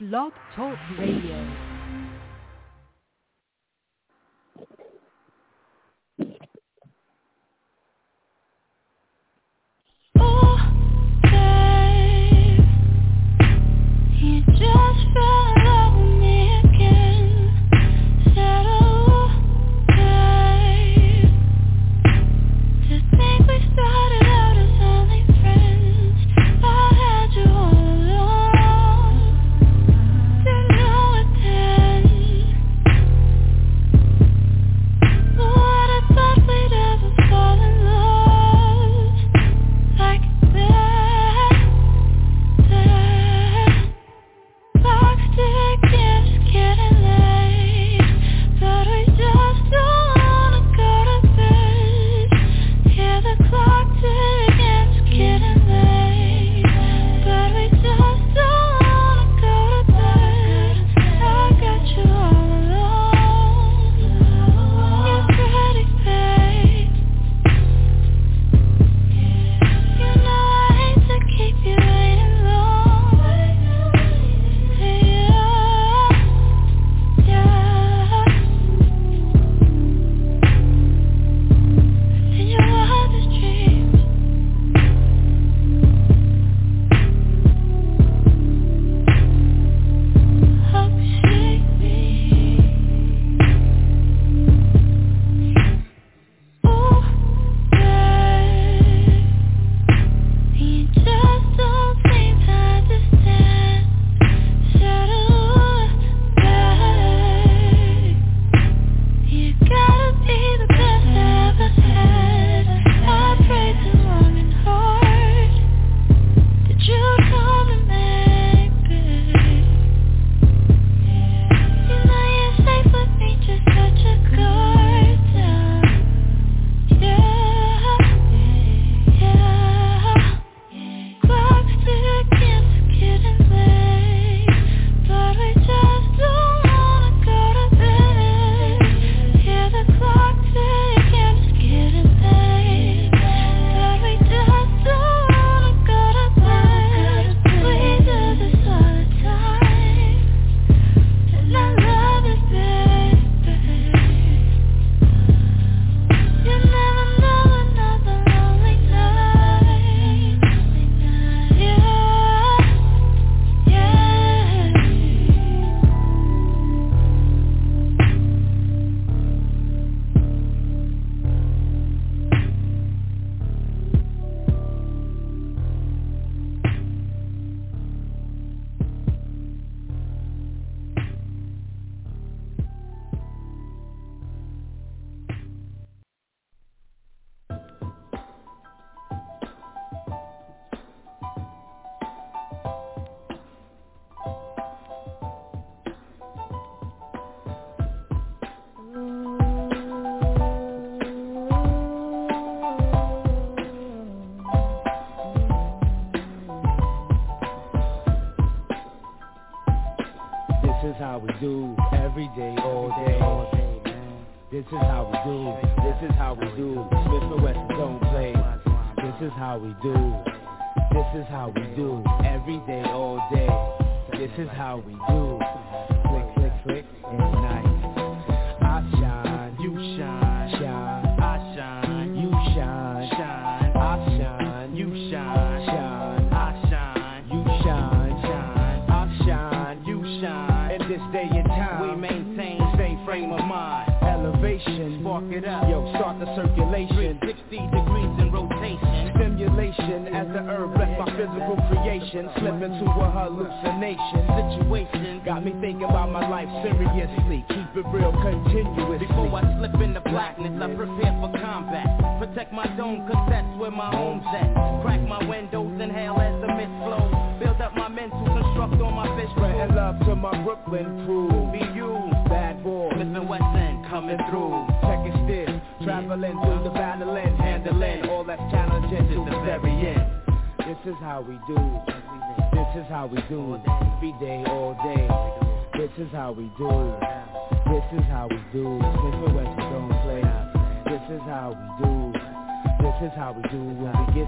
Blog Talk Radio.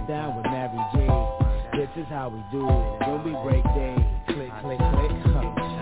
This is how we do it. When we break day, click, click, click.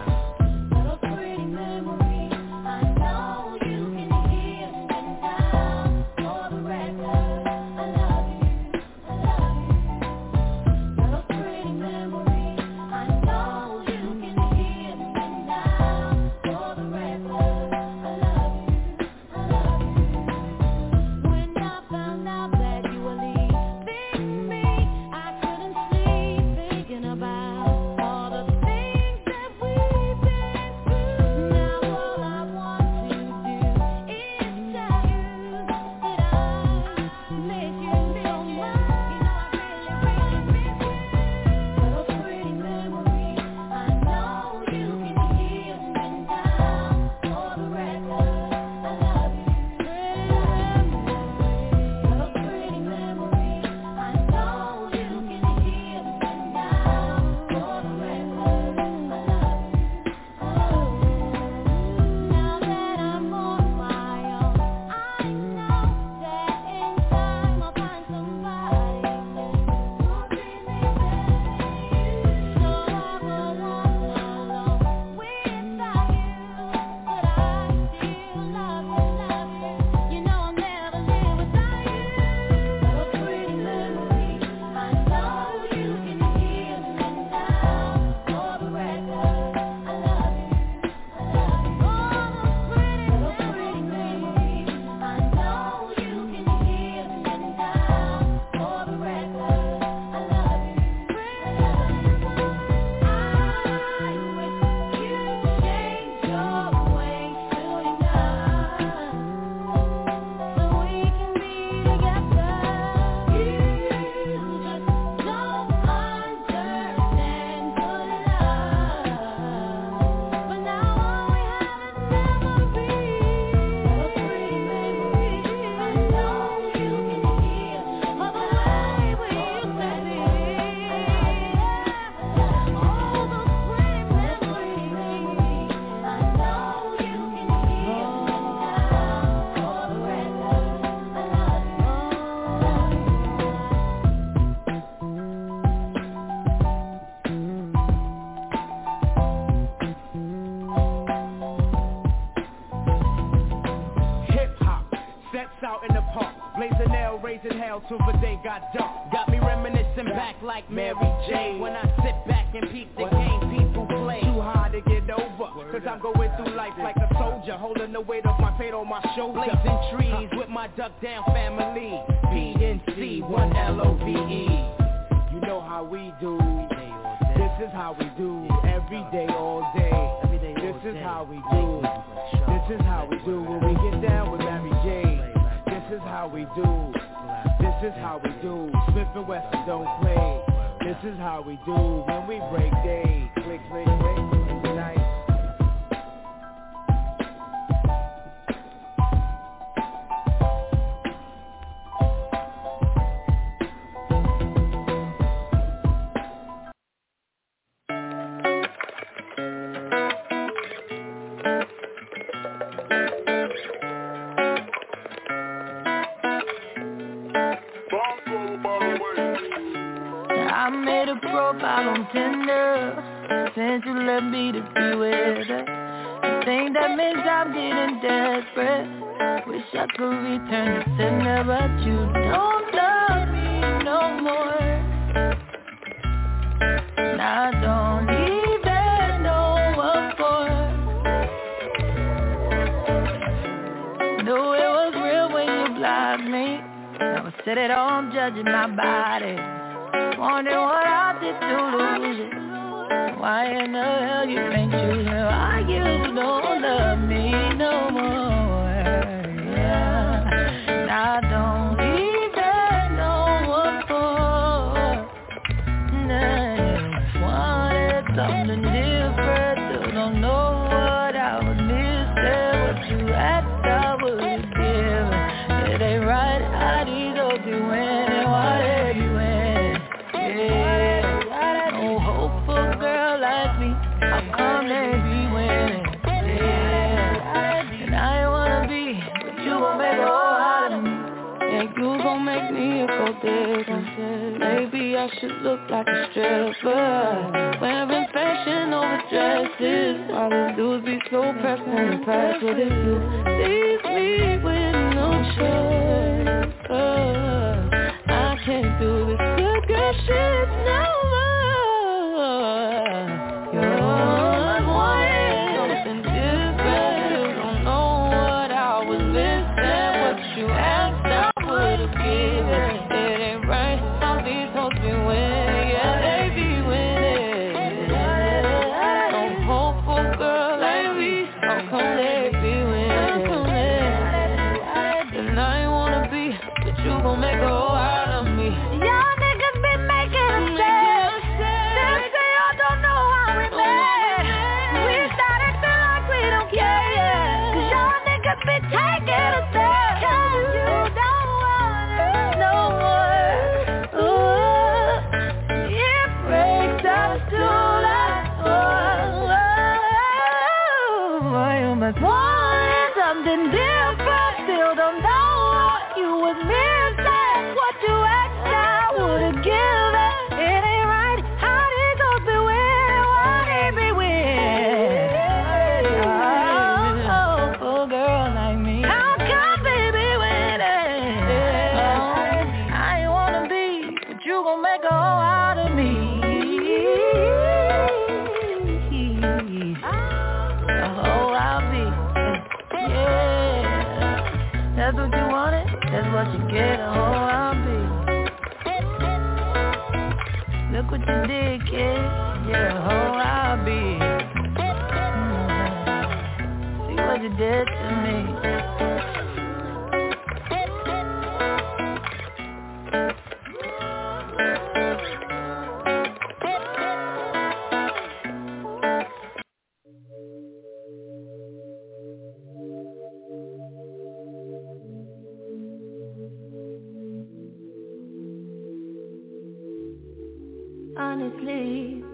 in hell till the day got dark. Got me reminiscing back like Mary J. When I sit back and peep the game people play. Too hard to get over, cause I'm going through life like a soldier, holding the weight of my fate on my shoulder. Blazing trees with my duck down family. PNC, 1 LOVE. You know how we do. This is how we do. Every day, all day. This is how we do. This is how we do when we get down with Mary J. This is how we do. This is how we do. Smith and Wesson don't play. This is how we do when we break day. Click, click, click in the night. Profile on Tinder since you left me to be with her. I think that means I'm getting desperate. Wish I could return the sender, but you don't love me no more. And I don't even know what for. Knew it was real when you blocked me. Now I sit at home judging my body. Wonder what I did to lose it. Why in the hell you think you know why you don't love me no more? Yeah, and I don't even know what for. Nah, wanted something different. Still don't know what I was missing. What you asked I would give. It ain't right how these girls be winning. Why they be winning? No hope for a girl like me. How come they be winning? Yeah. And I ain't wanna be, but you gon' make a whole out of me. And you gon' make me a gold digger. Maybe I should look like a stripper, wearing fashion over dresses. All the dudes be so pressed and impressed. What if you leave me with no choice? I can't do this good girl shit no more. You're wanting something different. You don't know what I was missing. What you asked I would've given. It ain't right how these hoes be winning. Yeah, they be winning. No hope for a girl like me. How come they be winning? And I ain't wanna be, but you gon' make a whole out of me. Y'all niggas been making a set. They say I don't know how we met. We start acting like we don't care. Cause y'all niggas been taking a set. Cause you don't want it no more. Ooh, it breaks us to that. Why you must want something different? Still don't know what you was missing. What you asked I would've given. It ain't right how they go be winning. Why they be winning? Oh, for a girl like me. How come they be winning? Oh, I ain't wanna be, but you gon' make a whole out of me. A whole I'll be. Yeah, that's what you wanted. That's what you get. A whole I'll be. Look what you did, kid. Yeah, a whole I'll be. See what you did to me. Honestly,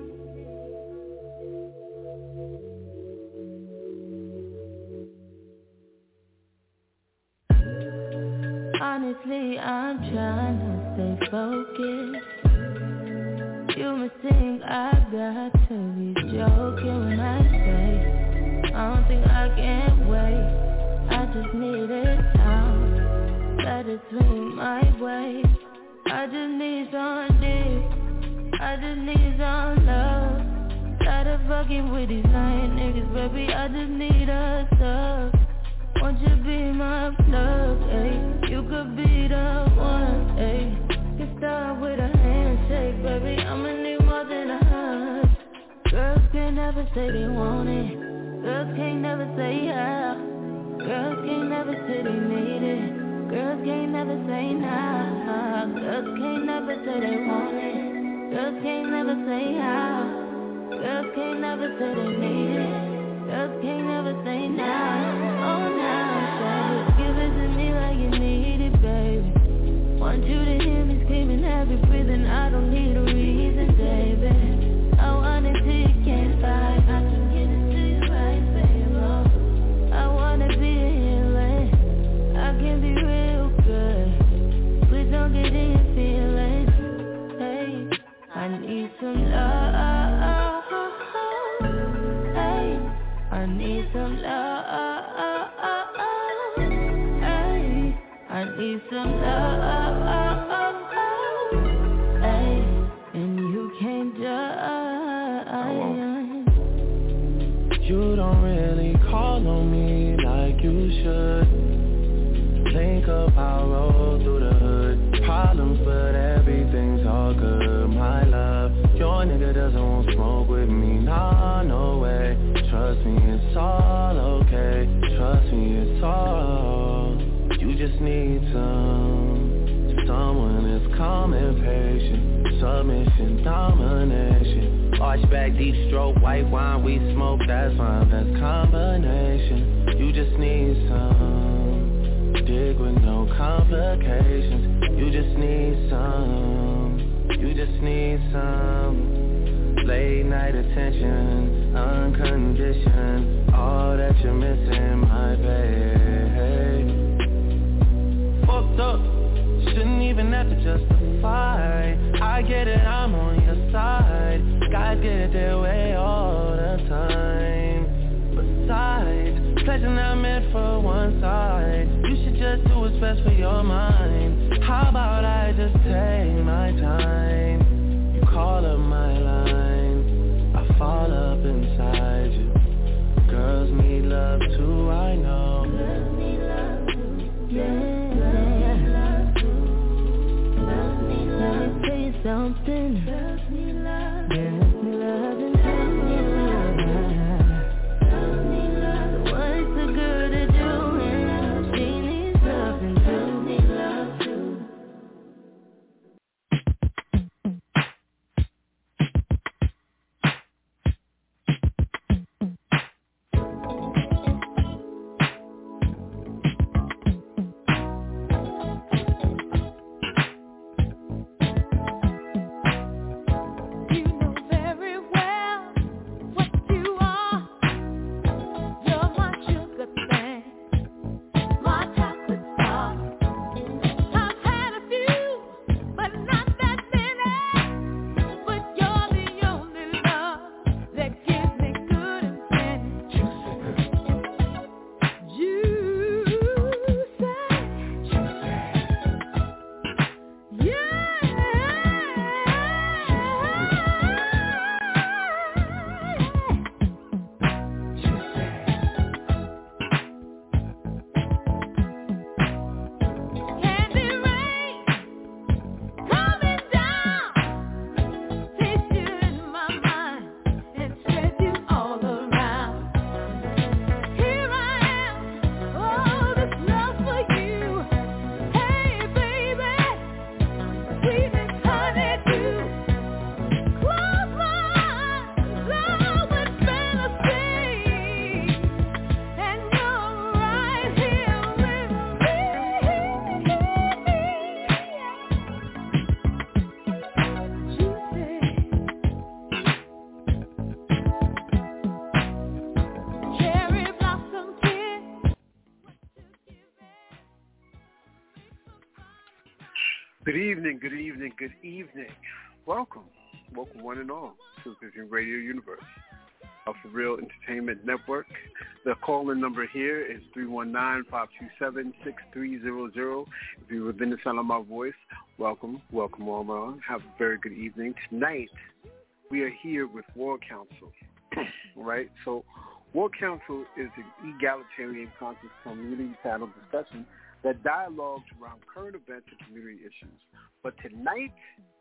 I'm trying to stay focused. You must think I got to be joking when I say I don't think I can wait. I just need it now. gotta swing my way. I just need some dick, I just need some love. Tired of fucking with these lying niggas, baby, I just need a sub. Won't you be my plug, ayy? You could be the one, ayy. You start with a handshake, baby, I'ma need more than a hug. Girls can't never say they want it. Girls can't never say yeah. Girls can't never say they need it. Girls can't never say nah. Girls can't never say they want it. Girls can't never say how. Girls can't never say they need it. Girls can't never say nah. Oh nah, shawty, give it to me like you need it, baby. Want you to hear me screaming, heavy breathing. I don't need a reason, baby. I want it till you can't fight. I can get it to you right, baby. I wanna be a healing. I can be real good. Please don't get in your feelings. Hey, I need some love. Hey, I need some love. Hey, I need some love. Hey, and you can't judge. You don't really call on me like you should. Think of how I roll through the hood. Problems, but everything's all good, my love. Your nigga doesn't want smoke with me, nah, no way. Trust me, it's all okay. Trust me, it's all. You just need someone that's calm and patient. Submission, domination. Arch back, deep stroke, white wine, we smoke, that's my best combination. You just need some dick with no complications. You just need some. You just need some late night attention, unconditioned. All that you're missing, my babe. Fucked up, shouldn't even have to justify. I get it, I'm on your side. Guys get their way all the time. Besides, pleasure not meant for one side. You should just do what's best for your mind. How about I just take my time? You call up my line, I fall up inside you. Girls need love too, I know. Girls need love too, yeah. Let me tell you something. Girls need love. Girls need love and girls need love. Girls need love. What's the good at doing? She needs love and girls need love too. Good evening. Welcome one and all to the Radio Universe. Of the Real Entertainment Network. The call-in number here is 319-527-6300. If you're within the sound of my voice, welcome on. Have a very good evening. Tonight, we are here with War Council, right? So, War Council is an egalitarian conscious community panel discussion that dialogues around current events and community issues. But tonight,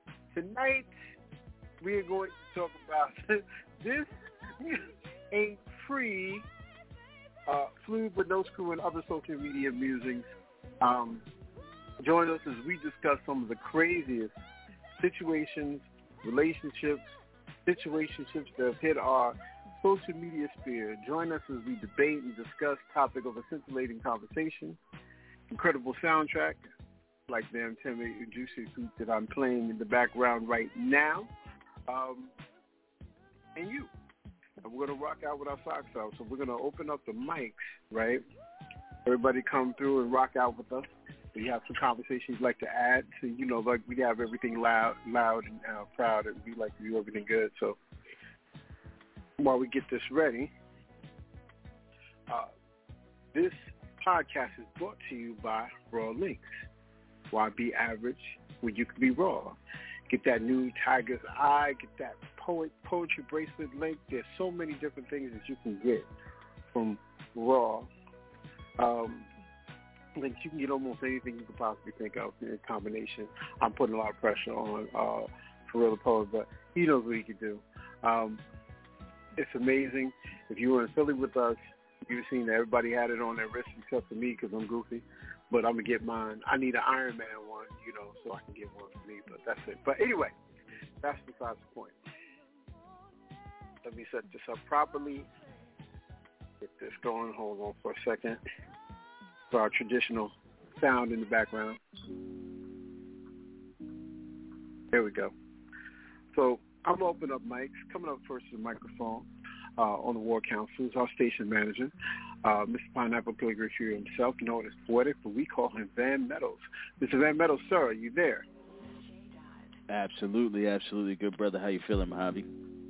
we are going to talk about this ain't free, Fluid But No Screw and other social media musings. Join us as we discuss some of the craziest situations, relationships that have hit our social media sphere. Join us as we debate and discuss topic of a scintillating conversation, incredible soundtrack, like Damn Timmy and Juicy Fruit that I'm playing in the background right now, and you. And we're going to rock out with our socks out. So we're going to open up the mics, right? Everybody come through and rock out with us. If you have some conversations you'd like to add, so, you know, like we have everything loud and proud, and we like to do everything good. So while we get this ready, this podcast is brought to you by Raw Links. Why be average when you can be raw? Get that new Tiger's Eye, get that poetry bracelet link. There's so many different things that you can get from Raw. Like you can get almost anything you could possibly think of in a combination. I'm putting a lot of pressure on Pharrell the Poet, but he knows what he can do. It's amazing. If you were in Philly with us, you've seen that everybody had it on their wrist except for me because I'm goofy. But I'm going to get mine. I need an Iron Man one, you know, so I can get one for me, but that's it. But anyway, that's besides the point. Let me set this up properly. Get this going. Hold on for a second. For our traditional sound in the background. There we go. So I'm going to open up mics. Coming up first is the microphone on the War Council is our station manager, Mr. Pineapple Calligraphy himself, known as Poetic, but we call him Van Meadows. Mr. Van Meadows, sir, are you there? Absolutely. Good brother. How you feeling, Mojave?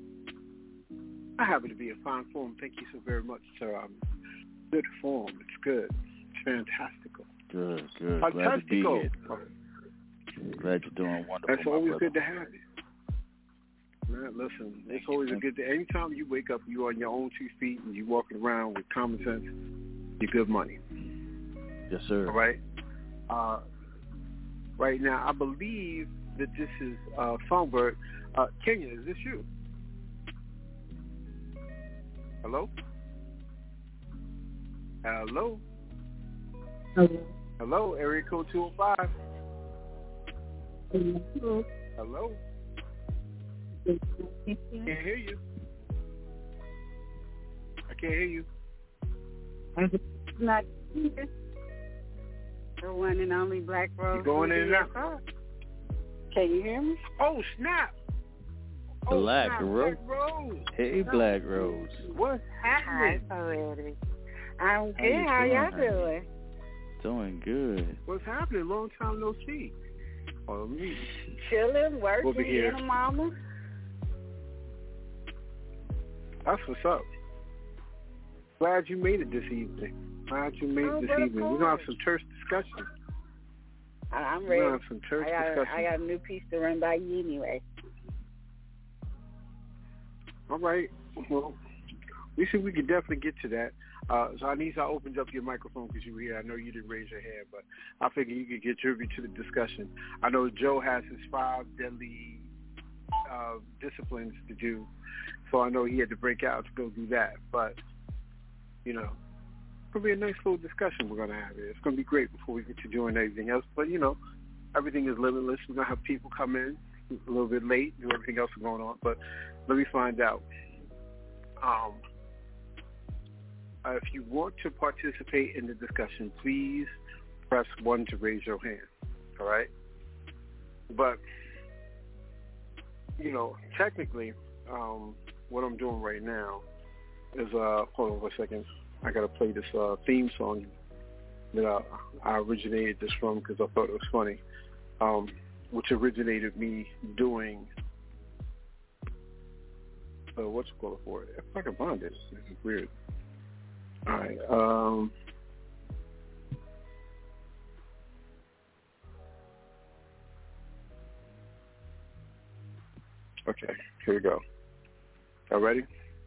I happen to be in fine form. Thank you so very much, sir. I'm good form. It's good. It's fantastical. Good. Glad to be here. Glad you're doing wonderful. That's always good to have you. Man, listen, it's always a good day. Anytime you wake up, you're on your own 2 feet and you're walking around with common sense, you're good money. Yes, sir. All right? Right now, I believe that this is Songbird. Kenya, is this you? Hello? Hello? Hello, area code 205. Hello? Can't hear you. I can't hear you. I'm not here. The one and only Black Rose. You going in and out? Can you hear me? Oh, snap. Black Rose. Rose. Hey, Black Rose. What's happening? Hi, Poetic. I'm good. How y'all doing? Doing good. What's happening? Long time no see. Oh, me. Chilling, working, we'll be here. being a mama. That's what's up. Glad you made it this evening. We're going to have some terse discussion. I'm ready. We're going to have some terse discussion. I got a new piece to run by you anyway. All right. Well, we said we could definitely get to that. So Anissa, I opened up your microphone because you were here. I know you didn't raise your hand, but I figured you could contribute to the discussion. I know Joe has his 5 deadly disciplines to do, so I know he had to break out to go do that. But, you know, it's going to be a nice little discussion we're going to have here. It's going to be great before we get to doing everything else. But, you know, everything is limitless. We're going to have people come in a little bit late, do everything else going on. But let me find out. If you want to participate in the discussion, please press 1 to raise your hand, all right? But, you know, technically, what I'm doing right now is, hold on for a second, I got to play this theme song that I originated this from because I thought it was funny, which originated me doing the what's it called for it. If I can find it, this is weird. All right. Okay, here we go. Y'all ready?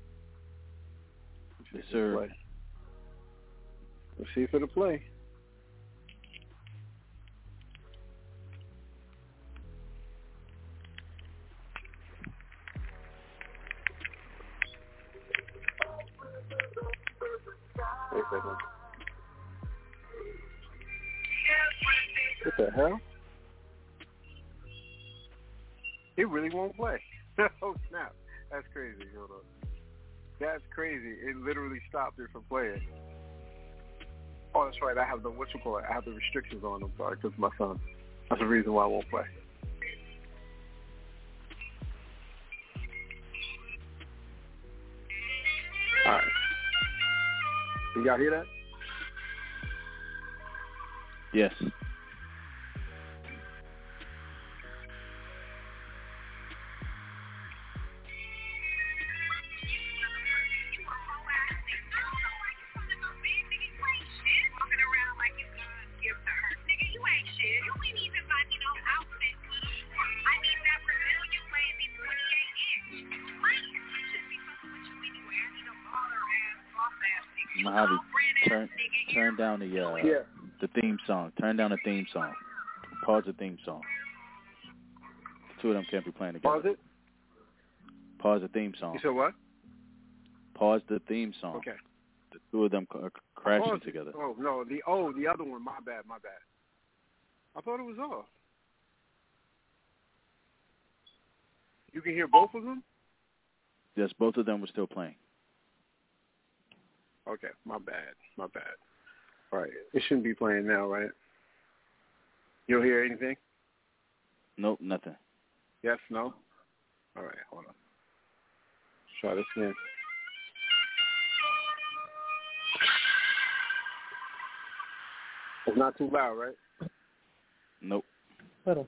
Yes, sir. Play. Let's see if it'll play. Wait a second. What the hell? It really won't play. Oh, snap. That's crazy. Hold on. That's crazy. It literally stopped it from playing. Oh, that's right. I have the, I have the restrictions on. I'm sorry, because my son. That's the reason why I won't play. All right. Did y'all hear that? Yes. Mojave, turn down the theme song. Turn down the theme song. Pause the theme song. The two of them can't be playing together. Pause it? Pause the theme song. You said what? Pause the theme song. Okay. The two of them are crashing together. Oh, no. The other one. My bad. I thought it was off. You can hear both of them? Yes, both of them were still playing. Okay, my bad. All right, it shouldn't be playing now, right? You don't hear anything? Nope, nothing. Yes, no? All right, hold on. Try this again. It's not too loud, right? Nope. Little.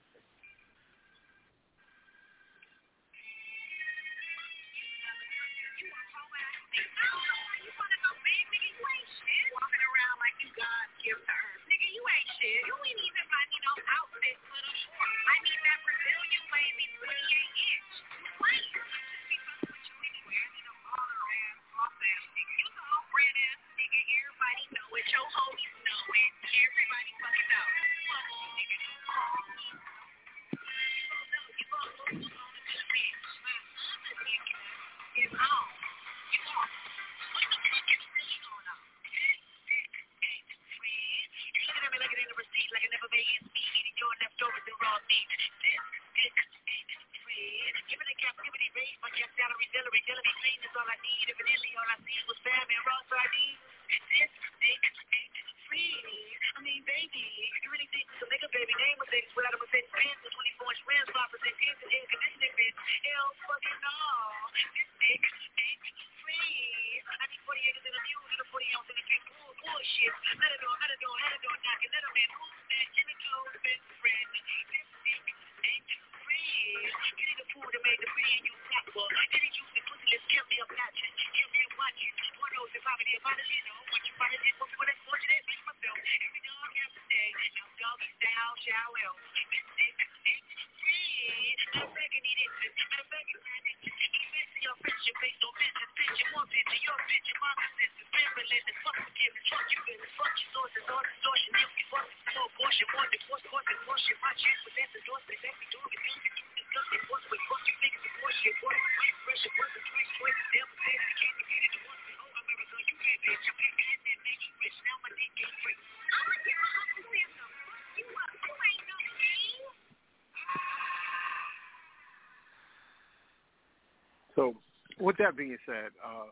So, with that being said,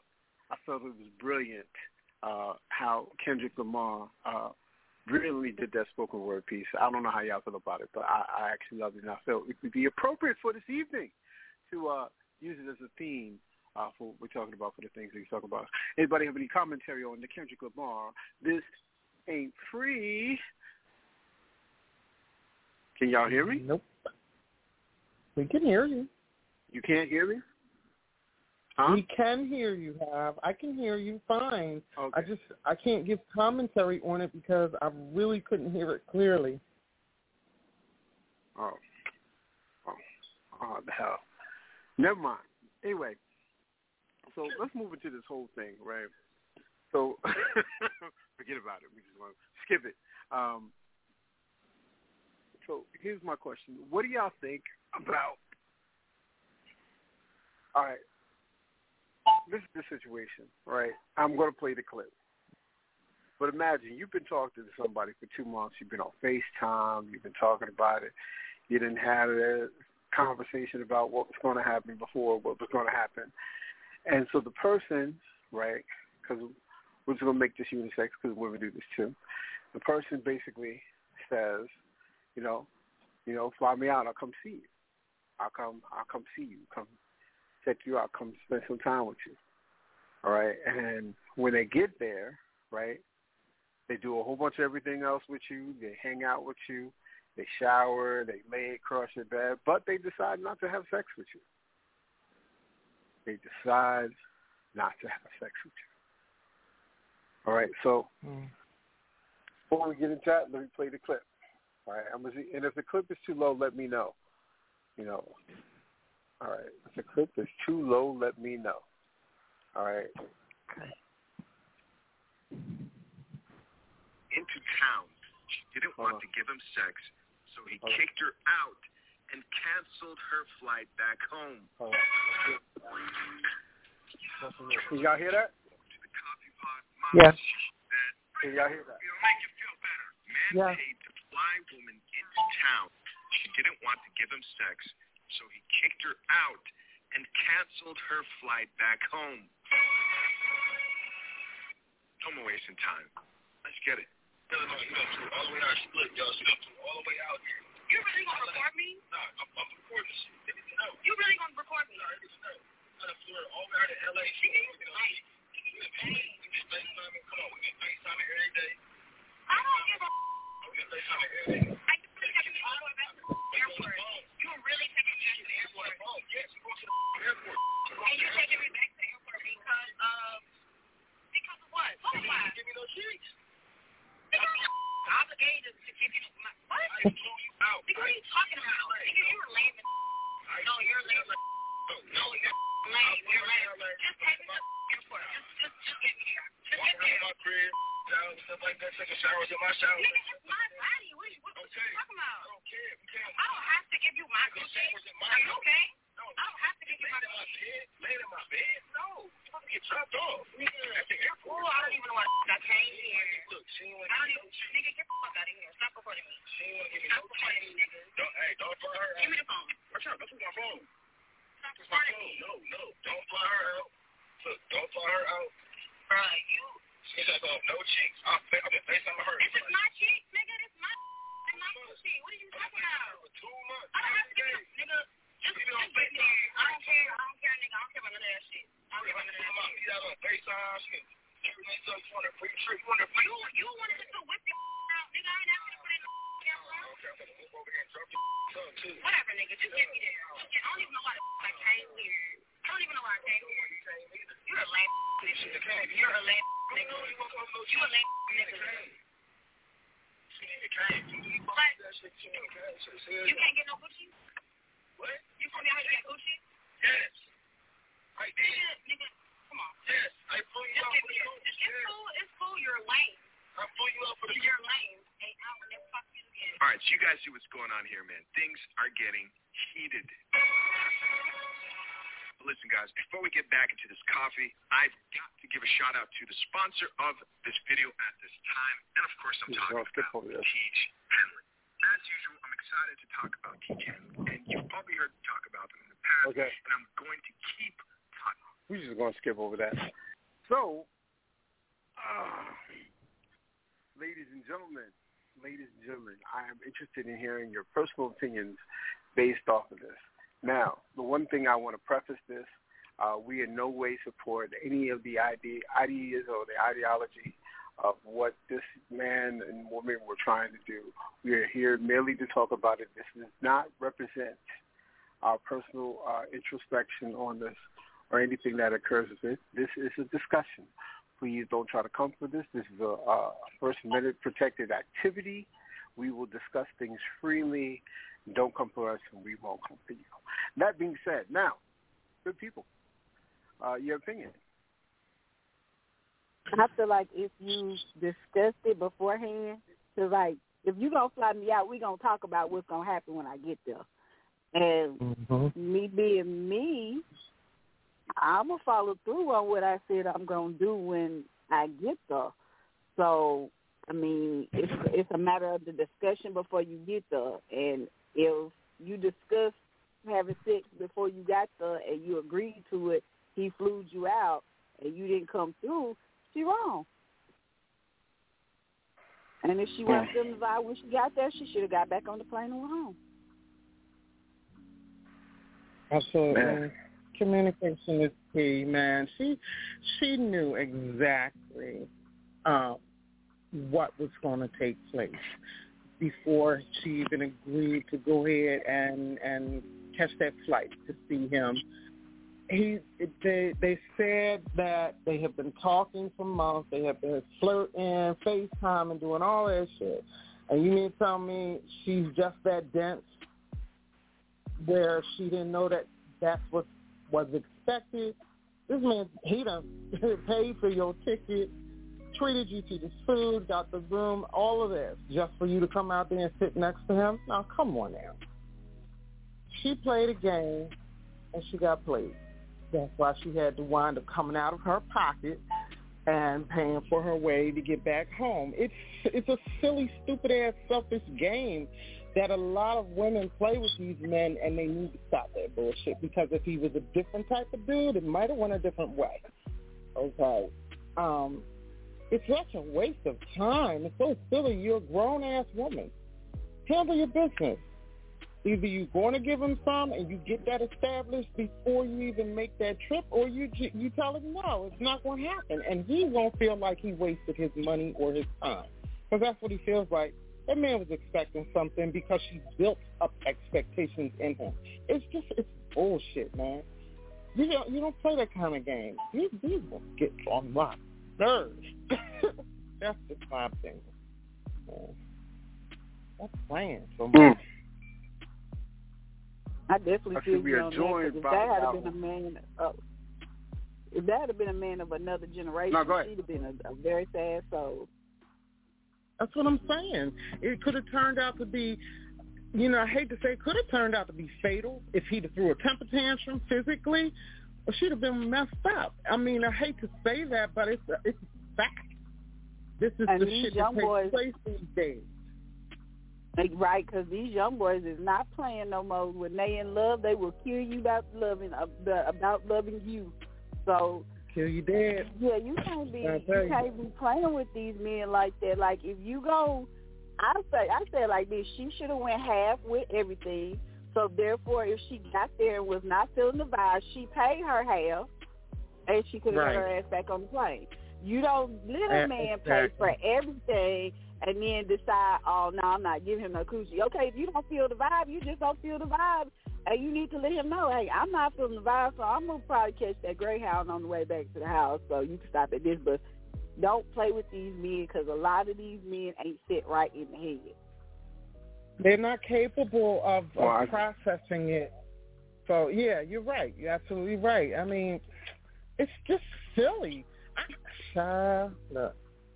I felt it was brilliant how Kendrick Lamar brilliantly did that spoken word piece. I don't know how y'all feel about it, but I actually loved it, and I felt it would be appropriate for this evening to use it as a theme for what we're talking about, for the things that we're talking about. Anybody have any commentary on the Kendrick Lamar, This Ain't Free? Can y'all hear me? Nope. We can hear you. You can't hear me? Huh? We can hear you, Hav. I can hear you fine. Okay. I can't give commentary on it because I really couldn't hear it clearly. Oh, the hell. Never mind. Anyway, so let's move into this whole thing, right? So forget about it. We just want to skip it. So here's my question. What do y'all think about, all right, this is the situation, right? I'm going to play the clip. But imagine you've been talking to somebody for 2 months. You've been on FaceTime. You've been talking about it. You didn't have a conversation about what was going to happen before, what was going to happen. And so the person, right, because we're just going to make this unisex because women do this too. The person basically says, you know, fly me out. I'll come see you. I'll come see you. Come check you out. Come spend some time with you. All right. And when they get there, right, they do a whole bunch of everything else with you. They hang out with you. They shower. They lay across your bed. But they decide not to have sex with you. They decide not to have sex with you. All right. So before we get into that, let me play the clip. All right. And if the clip is too low, let me know. All right. If the clip is too low, let me know. All right. Okay. Into town. She didn't want to give him sex, so he kicked her out and canceled her flight back home. Can y'all hear that? Yes. Can y'all hear that? Make you feel better. Man paid to fly woman into town. She didn't want to give him sex, so he kicked her out and canceled her flight back home. No more wasting time. Let's get it. No, all the way out, split, y'all. All the way out here. You really gonna record me? No, I'm recording this shit. No. You really gonna record me? No, I just know. I'm all the way out to LA. She ain't lying. We get FaceTime and come on, we get FaceTime every day. I don't give a we get FaceTime every day. I can really take me all the way back to the airport. You really taking me to the airport? Yes, you go to the airport. And you're taking me back to the airport because of what? What? Give me those sheets. Obligated to give you my what? I blew you out. What are you talking about? Nigga, you're lame. No, you're lame. No, you're lame. You're lame. Just take me to the airport. Just get me there. Just get me there. My crib, stuff like that. Taking showers in my shower. Nigga, it's my body. What are you talking about? I don't care. I don't have to give you my Gucci. Are you okay? No. I don't have to give you my Gucci. Lay in my bed? No. You're supposed to get chopped off. At the airport. Oh, I don't even know what I came here. Look, she ain't want to nigga, get the fuck out of here. Stop recording me. She ain't want to give me no change. Don't fly her out. Give me the phone. Watch out. Don't put my phone. Stop recording me. No. Don't fly her out. Look, don't fly her out. Bro, you. She has no cheeks. I've been FaceTime her. This is my cheeks, nigga. This is my Gucci. What are you talking about? For 2 months. I don't have to give you, nigga. Just get me there. I don't care, nigga. I don't care about none of that shit. I don't care about none of that shit. You got on FaceTime shit. You want a free trip? You wanted to whip your out, nigga. I ain't asking to put it in the camera. Okay, I'm gonna move over here and drop your son too. Whatever, nigga. Just get me there. I don't even know why I came here. I don't even know why I came here. You're a lame nigga. You're a lame nigga. You a lame nigga. What? You can't get no Gucci? What? You told me how to get Gucci? Yes. I did. Nigga, come on. Yes. I flew you out for the Gucci. It's cool. You're lame. I flew you out for the Gucci. You're lame. Hey, I will never fuck you again. All right, so you guys see what's going on here, man. Things are getting heated. Listen, guys, before we get back into this coffee, I've got to give a shout-out to the sponsor of this video at this time. And, of course, I'm talking about Teach Henley. As usual, I'm excited to talk about Teach Henley. And you've probably heard me talk about them in the past. Okay. And I'm going to keep talking. We're just going to skip over that. So, ladies and gentlemen, I am interested in hearing your personal opinions based off of this. Now, the one thing I want to preface this, we in no way support any of the ideas or the ideology of what this man and woman were trying to do. We are here merely to talk about it. This does not represent our personal introspection on this or anything that occurs with it. This is a discussion. Please don't try to come for this. This is a First Amendment protected activity. We will discuss things freely. Don't come for us, and we won't come for you. That being said, now, good people, your opinion. I feel like if you discussed it beforehand, because, like, if you're going to fly me out, we're going to talk about what's going to happen when I get there. And me being me, I'm going to follow through on what I said I'm going to do when I get there. So, I mean, it's a matter of the discussion before you get there. And if you discuss having sex before you got there and you agreed to it, he flew you out and you didn't come through, she wrong. And if she wasn't feeling the vibe when she got there, she should have got back on the plane and went home. Absolutely. Man. Communication is key, man. She knew exactly what was going to take place before she even agreed to go ahead and catch that flight to see him. They said that they have been talking for months. They have been flirting, FaceTime, and doing all that shit. And you mean to tell me she's just that dense where she didn't know that that's what was expected? This man, he done paid for your ticket, treated you to the food, got the room, all of this, just for you to come out there and sit next to him? Now, come on now. She played a game, and she got played. That's why she had to wind up coming out of her pocket and paying for her way to get back home. It's a silly, stupid-ass, selfish game that a lot of women play with these men, and they need to stop that bullshit, because if he was a different type of dude, it might have went a different way. Okay? It's such a waste of time. It's so silly. You're a grown-ass woman. Handle your business. Either you're going to give him some and you get that established before you even make that trip, or you tell him no, it's not going to happen. And he won't feel like he wasted his money or his time, because that's what he feels like. That man was expecting something because she built up expectations in him. It's bullshit, man. You don't play that kind of game. These will get on my nerves. That's just my thing. That's playing so much. I definitely feel you on that, because if that had been a man of another generation, she'd have been a very sad soul. That's what I'm saying. It could have turned out to be, I hate to say, it could have turned out to be fatal if he'd threw a temper tantrum physically, or she'd have been messed up. I mean, I hate to say that, but it's fact. This is the shit that takes place these days. Right, because these young boys is not playing no more. When they in love, they will kill you about loving you. So kill you dead. Yeah, you can't be playing with these men like that. Like, if you go, I say like this: she should have went half with everything. So therefore, if she got there and was not feeling the vibe, she paid her half, and she could have got her ass back on the plane. You don't let a man pay for everything and then decide, oh, no, I'm not giving him no coochie. Okay, if you don't feel the vibe, you just don't feel the vibe, and you need to let him know, hey, I'm not feeling the vibe, so I'm going to probably catch that Greyhound on the way back to the house, so you can stop at this. But don't play with these men, because a lot of these men ain't sit right in the head. They're not capable of processing it. So, yeah, you're right. You're absolutely right. I mean, it's just silly. Look.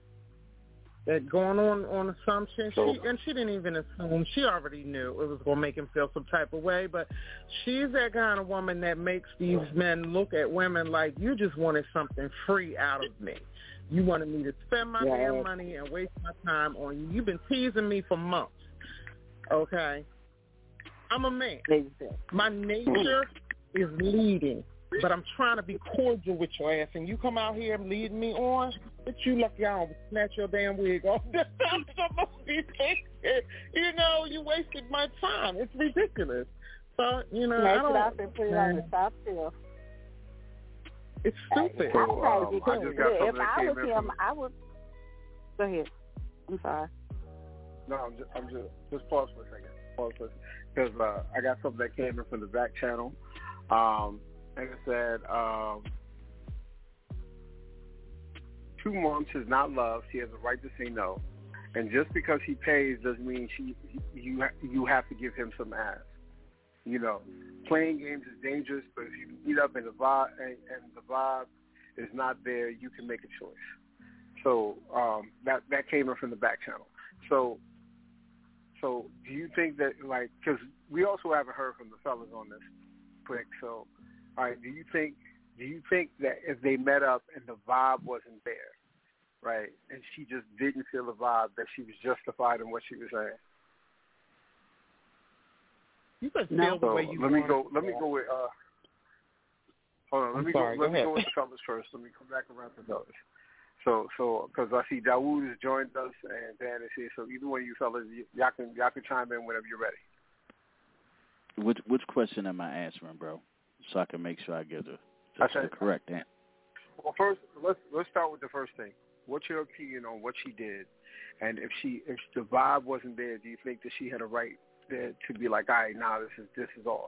That going on assumption, she didn't even assume. She already knew it was going to make him feel some type of way, but she's that kind of woman that makes these men look at women like, you just wanted something free out of me. You wanted me to spend my damn money and waste my time on you. You've been teasing me for months, okay? I'm a man. My nature is leading, but I'm trying to be cordial with your ass, and you come out here and leading me on, but you lucky I don't snatch your damn wig off. That's what I'm supposed to be thinking. You wasted my time. It's ridiculous. So, I don't... I've been putting on the top shelf. It's stupid. So, I just got if I was him, I would... Go ahead. I'm sorry. No, I'm just pause for a second. Because I got something that came in from the back channel. and it said 2 months is not love. She has a right to say no. And just because he pays doesn't mean you have to give him some ass. You know, playing games is dangerous, but if you meet up and the vibe is not there, you can make a choice. So that came in from the back channel. So do you think that, like, because we also haven't heard from the fellas on this quick. So, all right, do you think that if they met up and the vibe wasn't there, right, and she just didn't feel the vibe, that she was justified in what she was saying? You can feel the way you want. Let me go with. Hold on. Let me go with the fellas first. Let me come back around to those. So, because I see Dawood has joined us and Dan is here. So either one of you fellas, y'all can chime in whenever you're ready. Which question am I answering, bro? So I can make sure I get the correct answer. Well, first, let's start with the first thing. What's your opinion on what she did? And if the vibe wasn't there, do you think that she had a right there to be like, all right, nah, this is all?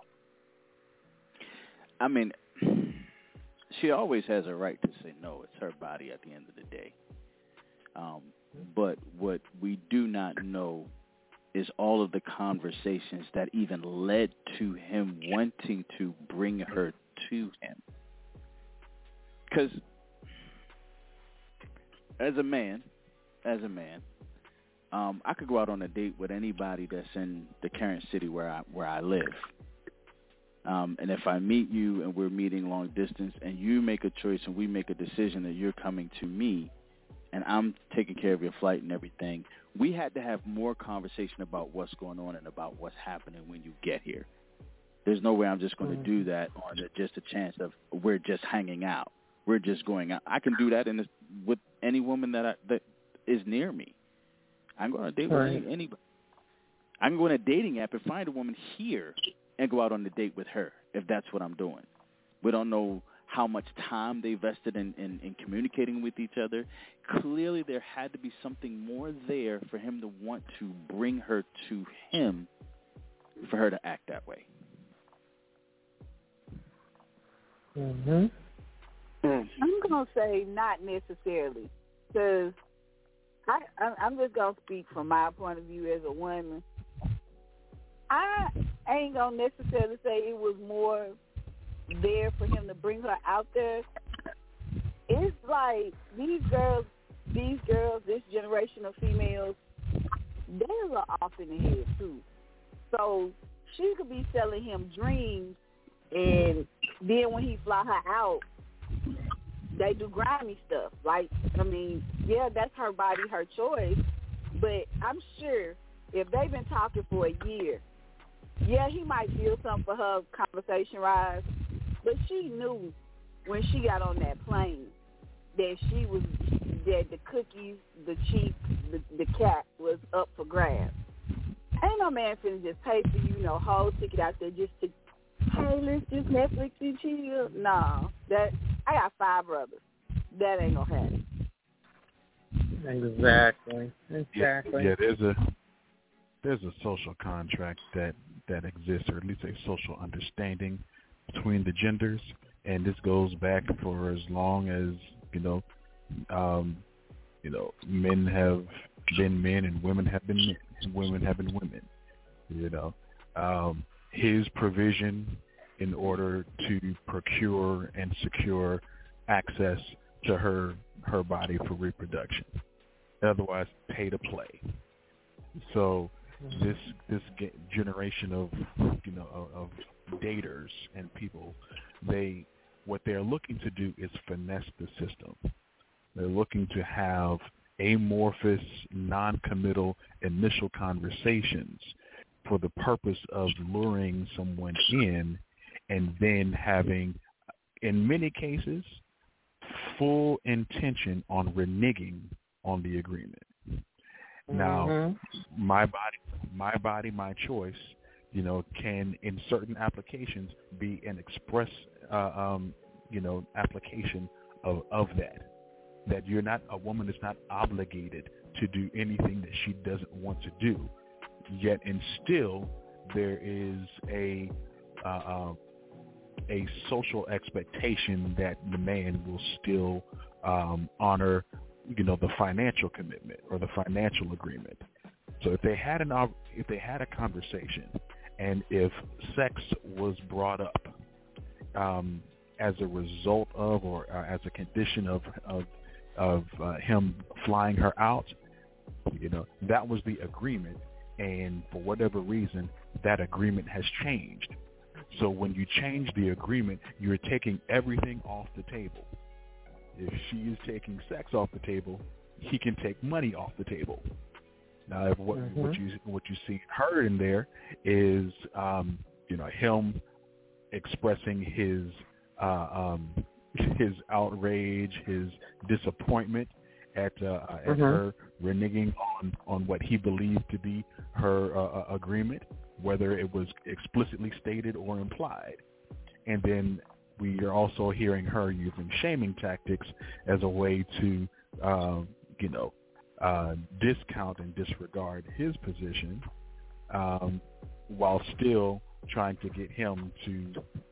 I mean, she always has a right to say no. It's her body at the end of the day. But what we do not know is all of the conversations that even led to him wanting to bring her to him. Because as a man, I could go out on a date with anybody that's in the current city where I live. And if I meet you and we're meeting long distance and you make a choice and we make a decision that you're coming to me and I'm taking care of your flight and everything, we had to have more conversation about what's going on and about what's happening when you get here. There's no way I'm just going to do that on just a chance of we're just hanging out. We're just going out. I can do that with any woman that is near me. I'm going on a date with anybody. I can go on a dating app and find a woman here and go out on a date with her if that's what I'm doing. We don't know how much time they invested in communicating with each other. Clearly there had to be something more there for him to want to bring her to him for her to act that way. Mm-hmm. I'm going to say not necessarily, because I'm just going to speak from my point of view as a woman. I ain't going to necessarily say it was more there for him to bring her out there. It's like these girls, this generation of females, they're off in the head too. So she could be selling him dreams, and then when he fly her out, they do grimy stuff. Like, I mean, yeah, that's her body, her choice. But I'm sure if they've been talking for a year, yeah, he might feel something for her conversation-wise, but she knew when she got on that plane that the cookies, the cheeks, the cat was up for grabs. Ain't no man finna just pay for you, whole ticket out there just to, hey, let's just Netflix and chill. No, I got 5 brothers. That ain't gonna happen. Exactly. Yeah, there's a social contract that exists, or at least a social understanding between the genders, and this goes back for as long as men have been men and women have been men and women have been women. His provision in order to procure and secure access to her body for reproduction, otherwise pay to play. So this generation of daters and people, what they're looking to do is finesse the system. They're looking to have amorphous, non-committal initial conversations for the purpose of luring someone in and then having, in many cases, full intention on reneging on the agreement. Now, my body, my choice, can in certain applications be an express, application of that. That a woman is not obligated to do anything that she doesn't want to do. Yet and still, there is a a social expectation that the man will still honor, the financial commitment or the financial agreement. So if they had a conversation, and if sex was brought up as a result of or as a condition of him flying her out, that was the agreement, and for whatever reason, that agreement has changed. So when you change the agreement, you're taking everything off the table. If she is taking sex off the table, he can take money off the table. Now, if what you see her in there is, him expressing his outrage, his disappointment at her reneging on what he believed to be her agreement, whether it was explicitly stated or implied. And then we are also hearing her using shaming tactics as a way to, discount and disregard his position, while still trying to get him to,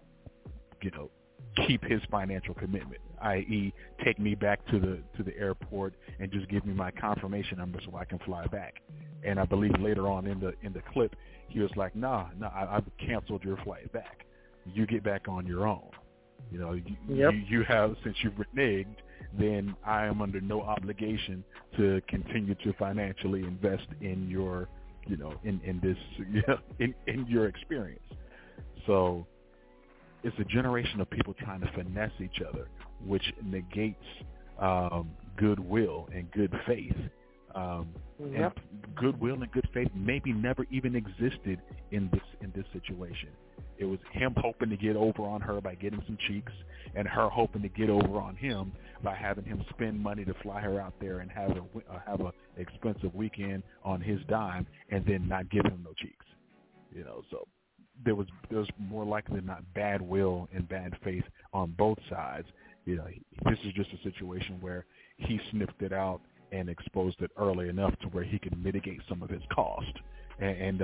keep his financial commitment, i.e., take me back to the airport and just give me my confirmation number so I can fly back. And I believe later on in the clip, he was like, "Nah, I've canceled your flight back. You get back on your own. You have, since you've reneged, then I am under no obligation to continue to financially invest in your, in this, in your experience." So it's a generation of people trying to finesse each other, which negates goodwill and good faith. And goodwill and good faith maybe never even existed in this situation. It was him hoping to get over on her by getting some cheeks, and her hoping to get over on him by having him spend money to fly her out there and have a expensive weekend on his dime, and then not give him no cheeks. So there was more likely than not bad will and bad faith on both sides. This is just a situation where he sniffed it out and exposed it early enough to where he could mitigate some of his cost and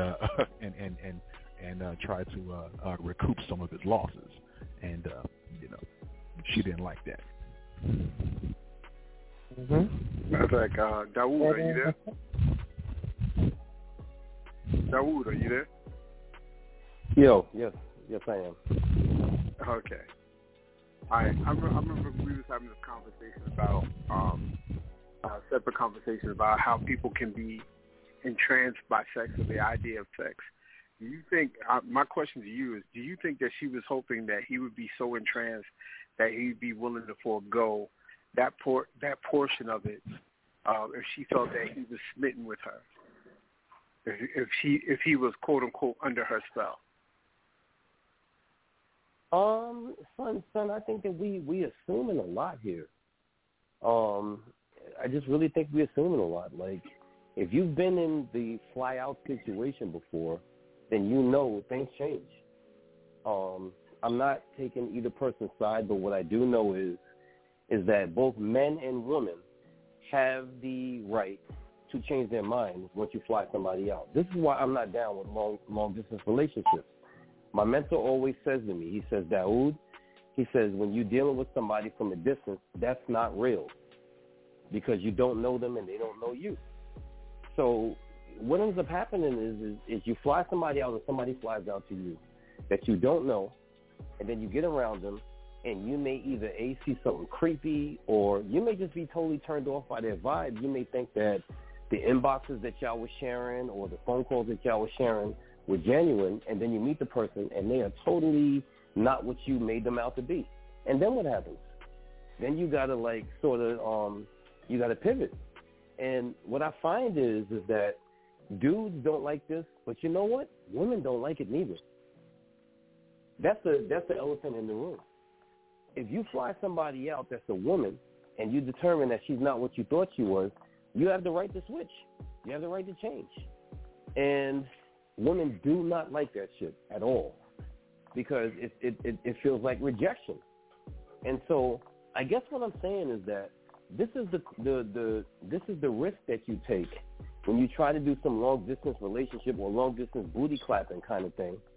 try to recoup some of his losses. And she didn't like that. That's like Dawood, are you there? Dawood, are you there? Yes, I am. Okay. I remember we was having this conversation about a separate conversation about how people can be entranced by sex or the idea of sex. Do you think, my question to you is, do you think that she was hoping that he would be so entranced that he'd be willing to forego that portion of it if she felt that he was smitten with her, if he was quote unquote under her spell? Son, I think that we assuming a lot here. I just really think we're assuming a lot. Like, if you've been in the fly out situation before, then things change. I'm not taking either person's side, but what I do know is that both men and women have the right to change their minds once you fly somebody out. This is why I'm not down with long distance relationships. My mentor always says to me, he says, "Dawood," he says, "when you're dealing with somebody from a distance, that's not real, because you don't know them and they don't know you." So what ends up happening is you fly somebody out or somebody flies out to you that you don't know, and then you get around them, and you may either see something creepy, or you may just be totally turned off by their vibe. You may think that the inboxes that y'all were sharing or the phone calls that y'all were sharing were genuine, and then you meet the person and they are totally not what you made them out to be. And then what happens? Then you gotta you gotta pivot. And what I find is that dudes don't like this, but you know what? Women don't like it neither. That's the elephant in the room. If you fly somebody out that's a woman and you determine that she's not what you thought she was, you have the right to switch. You have the right to change. And women do not like that shit at all, because it feels like rejection. And so I guess what I'm saying is that this is the risk that you take when you try to do some long distance relationship or long distance booty clapping kind of thing,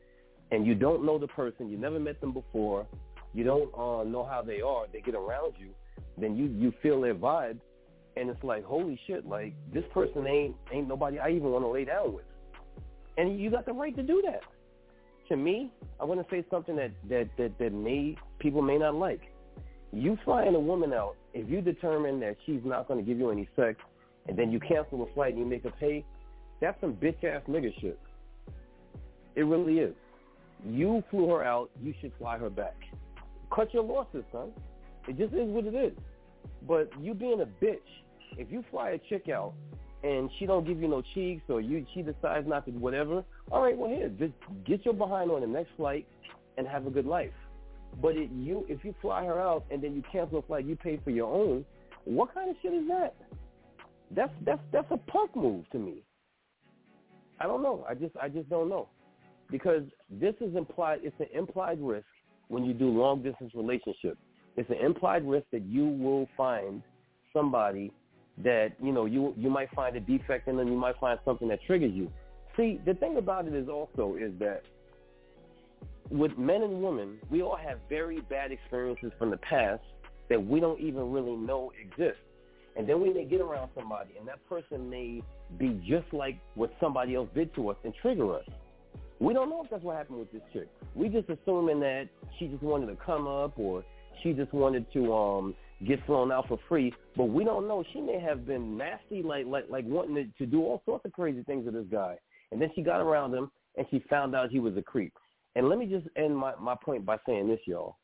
and you don't know the person, you never met them before, you don't know how they are, they get around you, then you feel their vibe, and it's like, holy shit, like, this person ain't nobody I even want to lay down with. And you got the right to do that. To me, I want to say something that people may not like. You flying a woman out, if you determine that she's not going to give you any sex, and then you cancel the flight and you make her pay, that's some bitch-ass nigga shit. It really is. You flew her out, you should fly her back. Cut your losses, son. It just is what it is. But you being a bitch, if you fly a chick out and she don't give you no cheeks or she decides not to whatever, all right, well, here, just get your behind on the next flight and have a good life. But if you fly her out and then you cancel a flight, you pay for your own, what kind of shit is that? That's a punk move to me. I don't know. I just don't know. Because this is implied, it's an implied risk when you do long-distance relationships. It's an implied risk that you will find somebody that, you might find a defect in them, you might find something that triggers you. See, the thing about it is that with men and women, we all have very bad experiences from the past that we don't even really know exist. And then we may get around somebody, and that person may be just like what somebody else did to us and trigger us. We don't know if that's what happened with this chick. We just assuming that she just wanted to come up or she just wanted to get flown out for free, but we don't know. She may have been nasty, like wanting to do all sorts of crazy things with this guy. And then she got around him, and she found out he was a creep. And let me just end my point by saying this, y'all.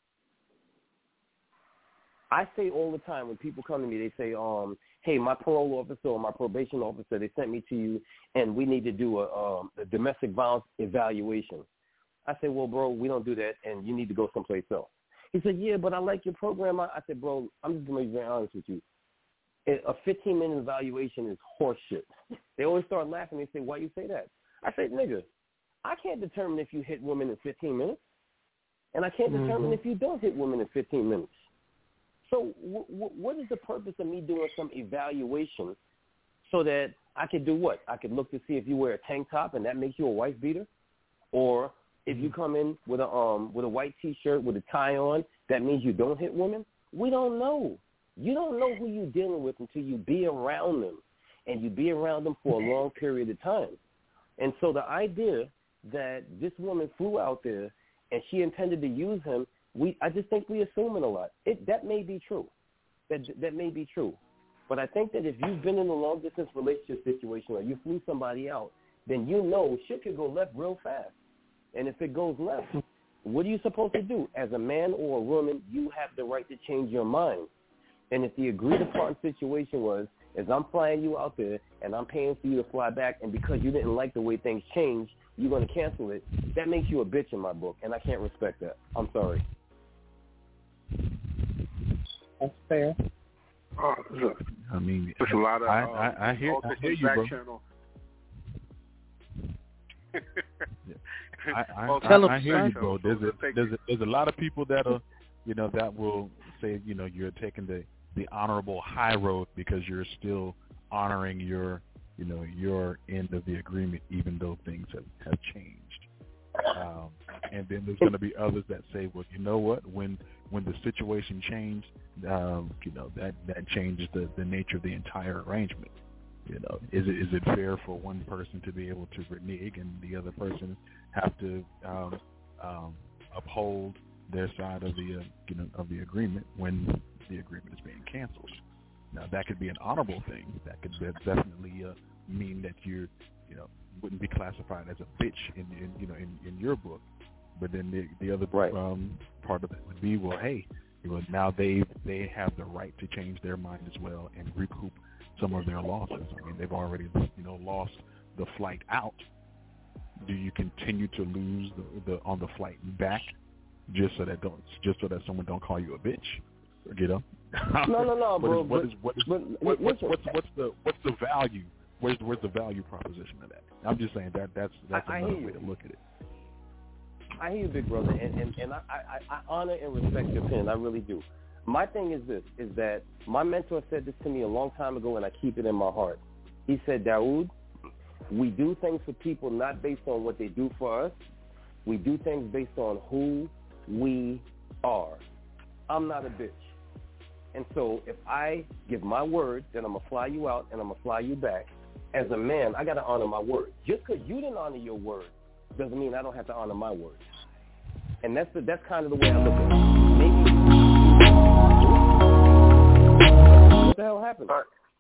I say all the time when people come to me, they say, hey, my parole officer or my probation officer, they sent me to you, and we need to do a domestic violence evaluation. I say, well, bro, we don't do that, and you need to go someplace else. He said, yeah, but I like your program. I said, bro, I'm just going to be very honest with you. A 15-minute evaluation is horse shit. They always start laughing. They say, why you say that? I say, nigga, I can't determine if you hit women in 15 minutes, and I can't determine if you don't hit women in 15 minutes. So what is the purpose of me doing some evaluation so that I could do what? I could look to see if you wear a tank top and that makes you a wife beater? Or if you come in with a white T-shirt with a tie on, that means you don't hit women? We don't know. You don't know who you're dealing with until you be around them, and you be around them for a long period of time. And so the idea that this woman flew out there and she intended to use him, I just think we assuming a lot. That may be true. That may be true. But I think that if you've been in a long-distance relationship situation or you flew somebody out, then you know shit could go left real fast. And if it goes left, what are you supposed to do? As a man or a woman, you have the right to change your mind. And if the agreed-upon situation was, as I'm flying you out there and I'm paying for you to fly back, and because you didn't like the way things changed, you're going to cancel it, that makes you a bitch in my book, and I can't respect that. I'm sorry. That's fair. Look, I mean, there's a lot of I hear you, bro. I hear you, bro. There's a lot of people that are, that will say, you're taking the honorable high road because you're still honoring your end of the agreement, even though things have changed. And then there's going to be others that say, well, you know what? When the situation changed, that changes the nature of the entire arrangement. Is it fair for one person to be able to renege and the other person have to uphold their side of the agreement when the agreement is being canceled? Now that could be an honorable thing. That could definitely mean that you wouldn't be classified as a bitch in your book. But then the other part of it would be, well, hey, now they have the right to change their mind as well and recoup some of their losses. I mean, they've already lost the flight out. Do you continue to lose on the flight back just so that someone don't call you a bitch? No, bro. What's the value? Where's the value proposition of that? I'm just saying that's another way to look at it. I hear you, big brother, and I honor and respect your opinion. I really do. My thing is this, is that my mentor said this to me a long time ago, and I keep it in my heart. He said, Dawood, we do things for people not based on what they do for us, We do things based on who we are. I'm not a bitch. And so if I give my word that I'm going to fly you out and I'm going to fly you back, as a man, I got to honor my word. Just because you didn't honor your word doesn't mean I don't have to honor my word. And that's kind of the way I look at it. Maybe. What the hell happened?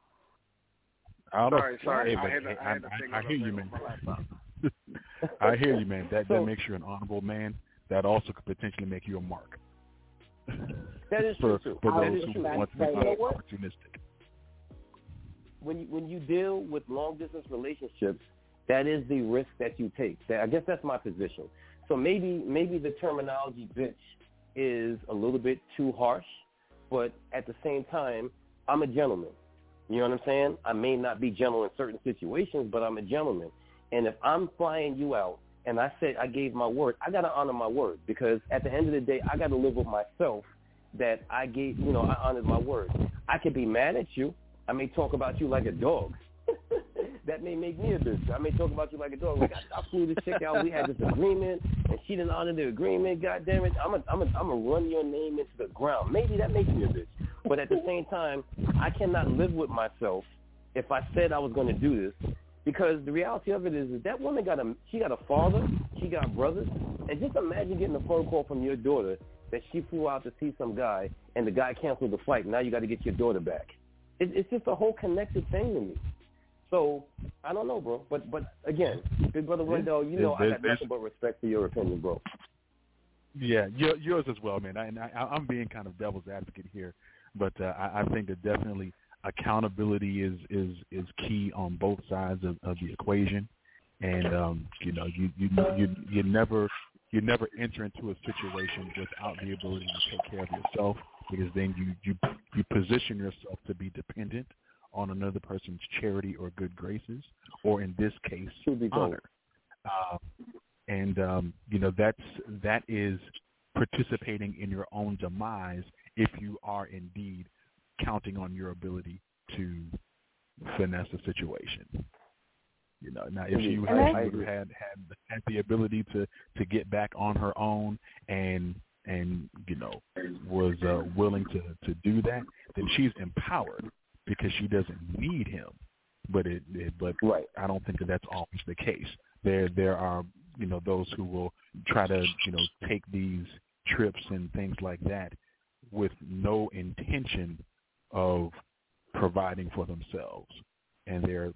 Sorry. I hear you, man. I hear you, man. That makes you an honorable man. That also could potentially make you a mark. That is true. For those who want to be opportunistic. When you deal with long-distance relationships, that is the risk that you take. I guess that's my position. So maybe the terminology bitch is a little bit too harsh, but at the same time, I'm a gentleman. You know what I'm saying? I may not be gentle in certain situations, but I'm a gentleman. And if I'm flying you out and I said I gave my word, I got to honor my word, because at the end of the day, I got to live with myself that I honored my word. I could be mad at you. I may talk about you like a dog. That may make me a bitch. I may talk about you like a dog. Like, I flew this chick out. We had this agreement, and she didn't honor the agreement. God damn it. I'm gonna run your name into the ground. Maybe that makes me a bitch. But at the same time, I cannot live with myself if I said I was going to do this, because the reality of it is that woman got a father, she got brothers, and just imagine getting a phone call from your daughter that she flew out to see some guy, and the guy canceled the flight. Now you got to get your daughter back. It's just a whole connected thing to me. So, I don't know, bro. But again, Big Brother Wendell, I got nothing but respect for your opinion, bro. Yeah, yours as well, man. I'm being kind of devil's advocate here, but I think that definitely accountability is key on both sides of the equation, and you never enter into a situation without the ability to take care of yourself, because then you position yourself to be dependent on another person's charity or good graces, or in this case, honor. That is participating in your own demise if you are indeed counting on your ability to finesse a situation. Now if you had the ability to get back on her own and was willing to do that, then she's empowered, because she doesn't need him. But right. I don't think that's always the case. There are those who will try to take these trips and things like that with no intention of providing for themselves, and they're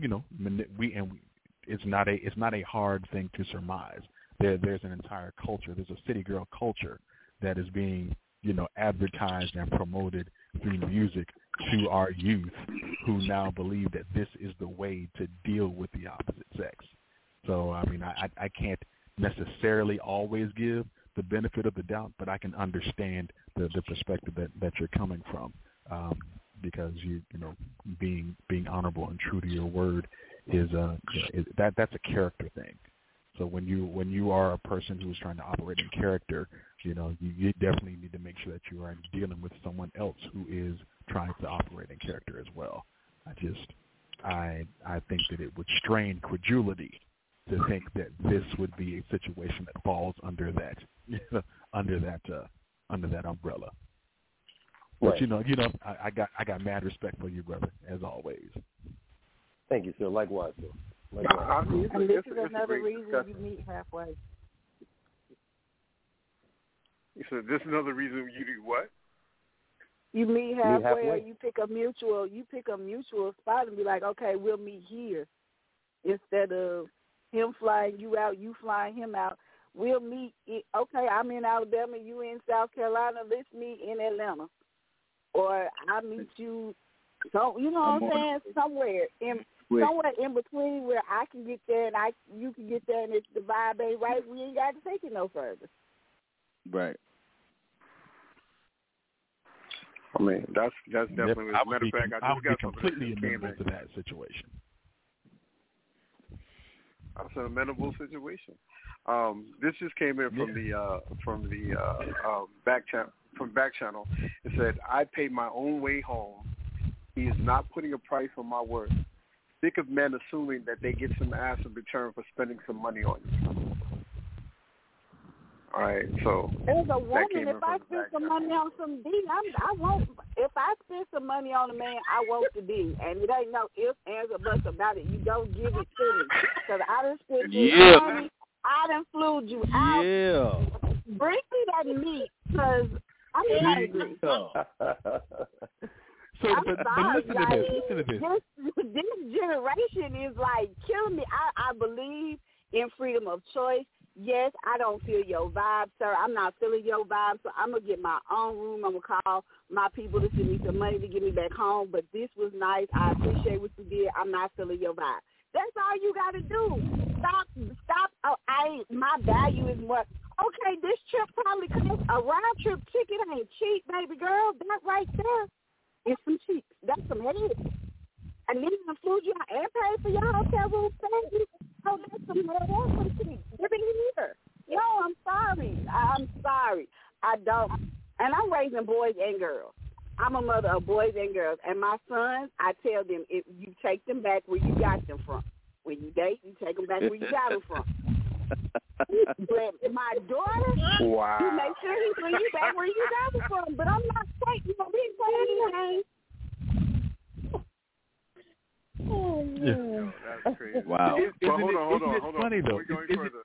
it's not a hard thing to surmise. There's an entire culture. There's a city girl culture that is being advertised and promoted through music to our youth, who now believe that this is the way to deal with the opposite sex. So I can't necessarily always give the benefit of the doubt, but I can understand the perspective that you're coming from, because being honorable and true to your word that's a character thing. So when you are a person who is trying to operate in character, you definitely need to make sure that you are dealing with someone else who is trying to operate in character as well. I think that it would strain credulity to think that this would be a situation that falls under that umbrella. But right. I got mad respect for you, brother, as always. Thank you, sir. Likewise, sir. And this is another reason you meet halfway. You said this is another reason you do what? You meet halfway, or you pick a mutual spot and be like, okay, we'll meet here, instead of him flying you out, you flying him out. We'll meet. Okay, I'm in Alabama, you in South Carolina. Let's meet in Atlanta, or I meet you. So you know what I'm saying? Somewhere in between where I can get there and you can get there, and it's the vibe ain't right. We ain't got to take it no further. Right. I mean, that's definitely. As a matter of fact, I just got completely amenable to that situation. That's an amenable situation. This just came in from the back channel. It said, "I paid my own way home. He is not putting a price on my worth. Sick of men assuming that they get some ass in return for spending some money on you." All right, so as a woman, if I spend some money on some D, I won't. If I spend some money on a man, I want the D, and it ain't no ifs, ands, or buts about it. You don't give it to me because I done spent money. I done flew you out. Yeah. Bring me that meat because I'm hungry. But listen to this. This generation is like killing me. I believe in freedom of choice. Yes, I don't feel your vibe, sir. I'm not feeling your vibe, so I'm going to get my own room. I'm going to call my people to send me some money to get me back home. But this was nice. I appreciate what you did. I'm not feeling your vibe. That's all you got to do. Stop. Oh, my value is more. Okay, this trip probably costs a round trip ticket. Ain't cheap, baby girl. That right there is some cheap. That's some head. And then I flew you out and paid for your hotel room. Oh, that's some head. That's some cheap. Give it here. No, I'm sorry. I don't. And I'm raising boys and girls. I'm a mother of boys and girls. And my sons, I tell them, if you take them back where you got them from. When you date, you take them back where you got them from. But my daughter, you make sure he bring you back where you got them from. But I'm not taking no big playing games. Oh, man. That's crazy. Wow. Hold on. It's funny, though. We're going further.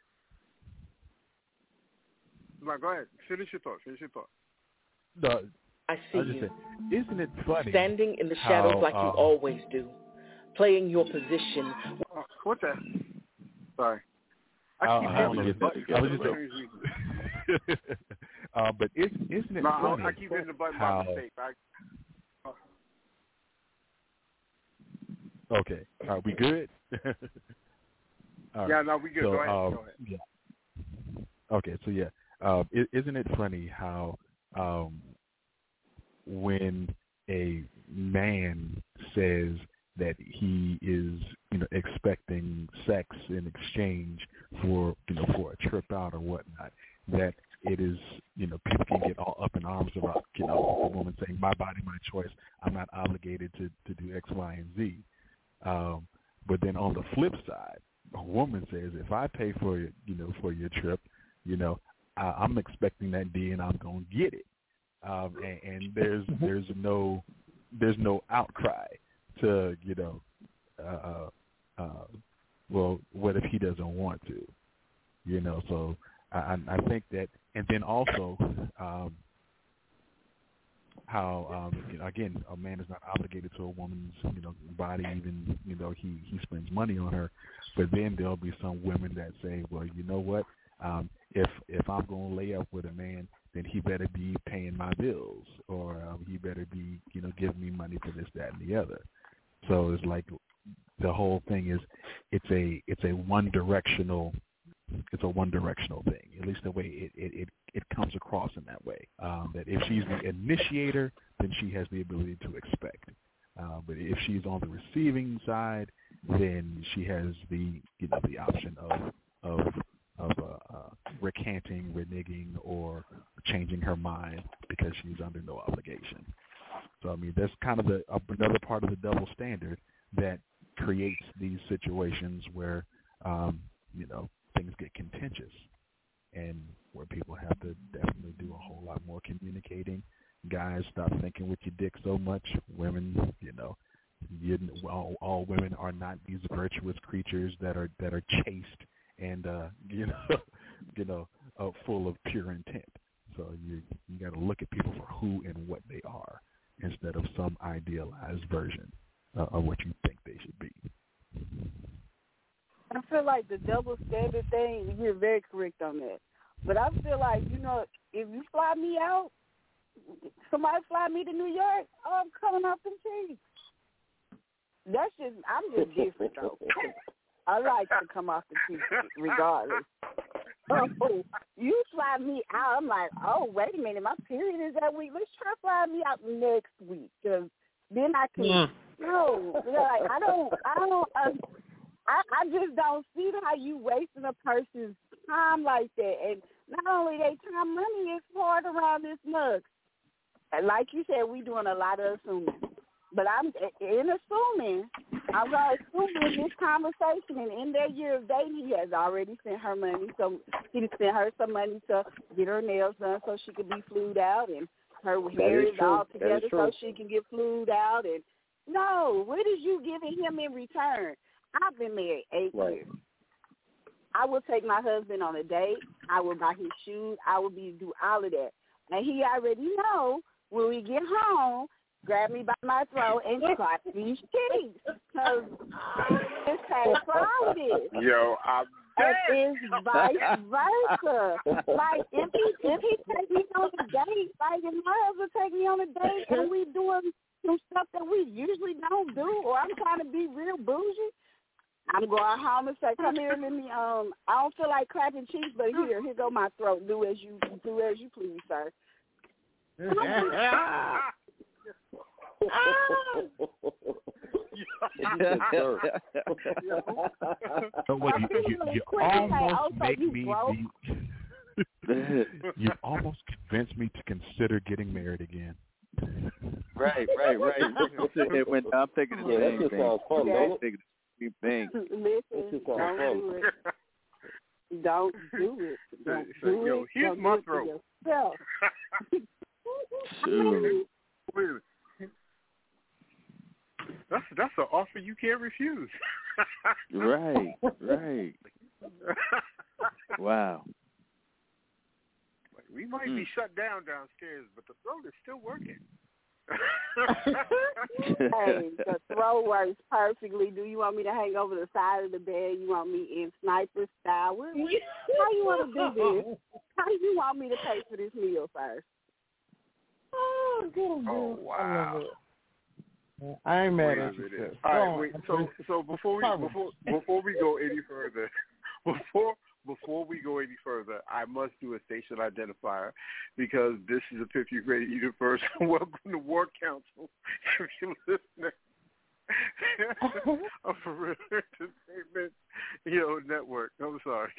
No, go ahead. Finish your thought. No, I see you. Saying, isn't it funny? Standing in the shadows like you always do. Playing your position. What the? Sorry. I was just but isn't it funny? I keep hitting the button by mistake. Okay. Are we good? All right. Yeah, we good. So, go ahead. Yeah. Okay, so isn't it funny how when a man says that he is, expecting sex in exchange for, for a trip out or whatnot, that it is, people can get all up in arms about, a woman saying, my body, my choice, I'm not obligated to do X, Y, and Z. But then on the flip side, a woman says, if I pay for your trip, I'm expecting that D and I'm going to get it. And there's no outcry to, well, what if he doesn't want to, so I think that, and then also how, again, a man is not obligated to a woman's, body, even, he spends money on her, but then there'll be some women that say, well, you know what, if I'm going to lay up with a man, then he better be paying my bills, or he better be, giving me money for this, that, and the other. So it's like the whole thing is it's a one directional thing. At least the way it comes across in that way. That if she's the initiator, then she has the ability to expect. But if she's on the receiving side, then she has the option of recanting, reneging, or changing her mind because she's under no obligation. So, I mean, that's kind of another part of the double standard that creates these situations where, things get contentious and where people have to definitely do a whole lot more communicating. Guys, stop thinking with your dick so much. Women, all women are not these virtuous creatures that are chaste and, full of pure intent. So you got to look at people for who and what they are, instead of some idealized version of what you think they should be. I feel like the double standard thing, you're very correct on that. But I feel like, if you fly me out, somebody fly me to New York, I'm coming off them trees. I'm just different, though. I like to come off the trees regardless. Oh, you fly me out, I'm like, oh, wait a minute, my period is that week. Let's try to fly me out next week, because then I can, like, I just don't see how you wasting a person's time like that. And not only their time, money is hard around this mug. And like you said, we doing a lot of assuming. But I'm going to assume in this conversation and in their year of dating, he has already sent her money. So he sent her some money to get her nails done so she could be flued out, and her hair is all together so she can get flued out. And no, what is you giving him in return? I've been married 8 years. I will take my husband on a date. I will buy his shoes. I will do all of that. And he already know when we get home, grab me by my throat and clap these cheeks. Because it's past for all of this. Yo, I'm dead. And it's vice versa. Like, if he take me on a date, like if my husband take me on a date and we doing some stuff that we usually don't do, or I'm trying to be real bougie, I'm going home and say, come here, let me, I don't feel like clapping cheeks, but here go my throat. Do as you please, sir. You almost convinced me to consider getting married again. Right. I'm thinking the same thing. Sounds fun, don't it? Thing. Listen, don't do it. Don't do it. Here's my throat. Wait a minute. That's an offer you can't refuse. Right. Wow. We might be shut down downstairs, but the throat is still working. Hey, the throw works perfectly. Do you want me to hang over the side of the bed? You want me in sniper style? How you want to do this? How do you want me to pay for this meal first? Oh, wow. I ain't mad at you. All right, wait. So before we go any further, before we go any further, I must do a station identifier because this is a 50 Radio Universe. Welcome to War Council. If you're listening, for Real Entertainment, Network. I'm sorry.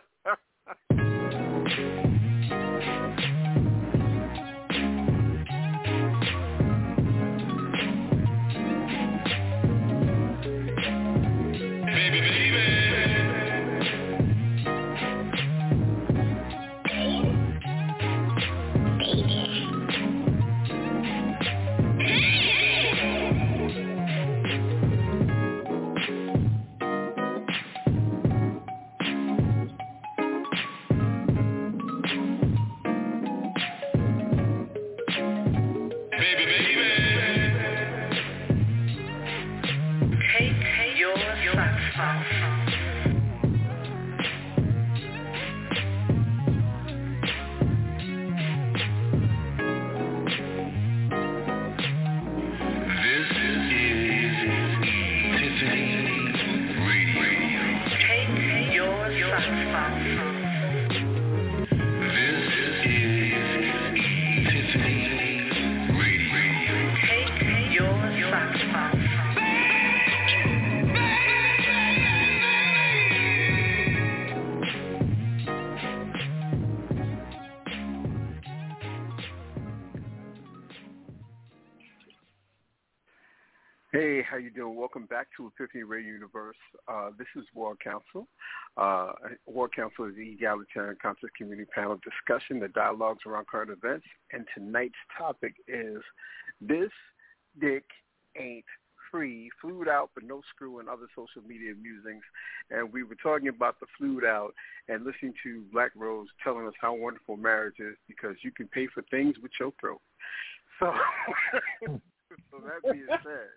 Hey, how you doing? Welcome back to Epiphany Radio Universe. This is War Council. War Council is the egalitarian conscious community panel discussion that dialogues around current events. And tonight's topic is This Dick Ain't Free, Flued Out but No Screw, and other social media musings. And we were talking about the flued out and listening to Black Rose telling us how wonderful marriage is because you can pay for things with your throat. So... So that being said,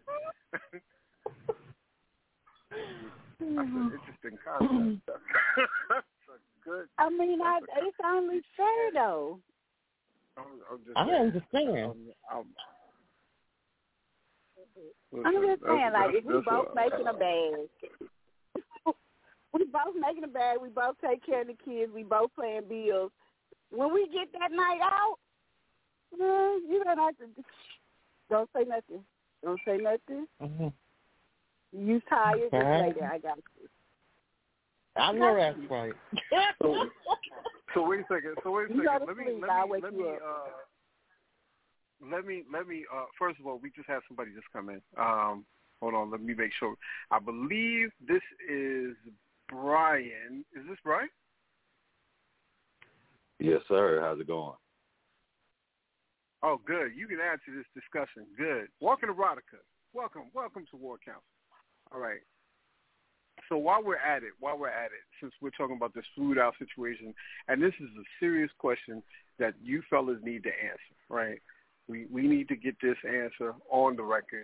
that's an interesting concept. It's only fair though. I understand. I'm just saying, like, if we both making a bag, we both take care of the kids, we both paying bills. When we get that night out, you don't have to. Don't say nothing. Mm-hmm. You tired? Just lay there. I got you. I know that's right. So wait a second. Let me let me. First of all, we just had somebody just come in. Hold on, let me make sure. I believe this is Brian. Is this Brian? Yes, sir. How's it going? Oh, good. You can add to this discussion. Good. Welcome to Erotica. Welcome to War Council. All right. So while we're at it, since we're talking about this food out situation, and this is a serious question that you fellas need to answer, right? We need to get this answer on the record,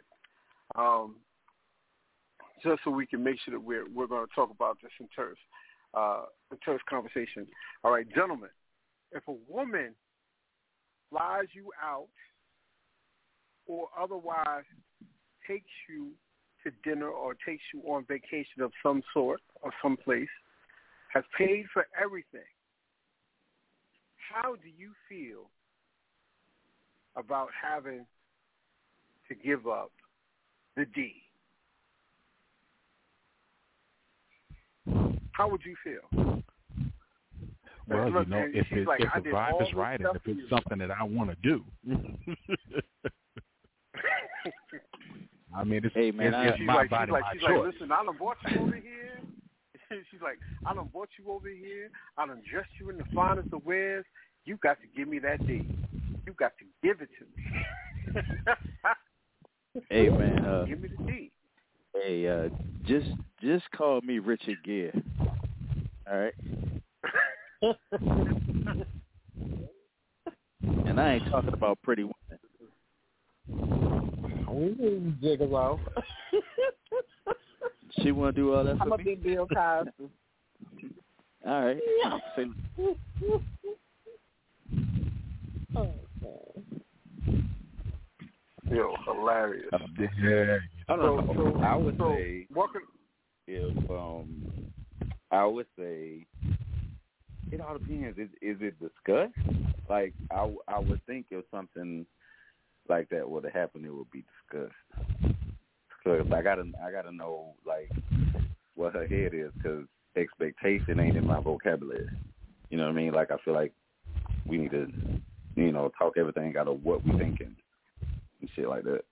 just so we can make sure that we're going to talk about this in terse conversation. All right, gentlemen, if a woman flies you out or otherwise takes you to dinner or takes you on vacation of some sort or someplace, has paid for everything, how do you feel about having to give up the D? How would you feel? Well, look, if the vibe is right and if it's something that I want to do. I mean, it's my body, my choice. She's like, listen, I done brought you over here. She's like, I done brought you over here. I done dressed you in the finest of wares. You got to give me that D. You got to give it to me. Hey, man. Give me the D. Hey, just call me Richard Gere. All right? And I ain't talking about Pretty Woman. Gigolo. She want to do all that for me? I'm a big Bill Cosby. All right. Yo, hilarious. Yeah. I don't know. I would say I would say it all depends. Is it discussed? Like I would think if something like that would have happened, it would be discussed. Cause I gotta know like what her head is, because expectation ain't in my vocabulary. You know what I mean? Like I feel like we need to, talk everything out of what we thinking and shit like that.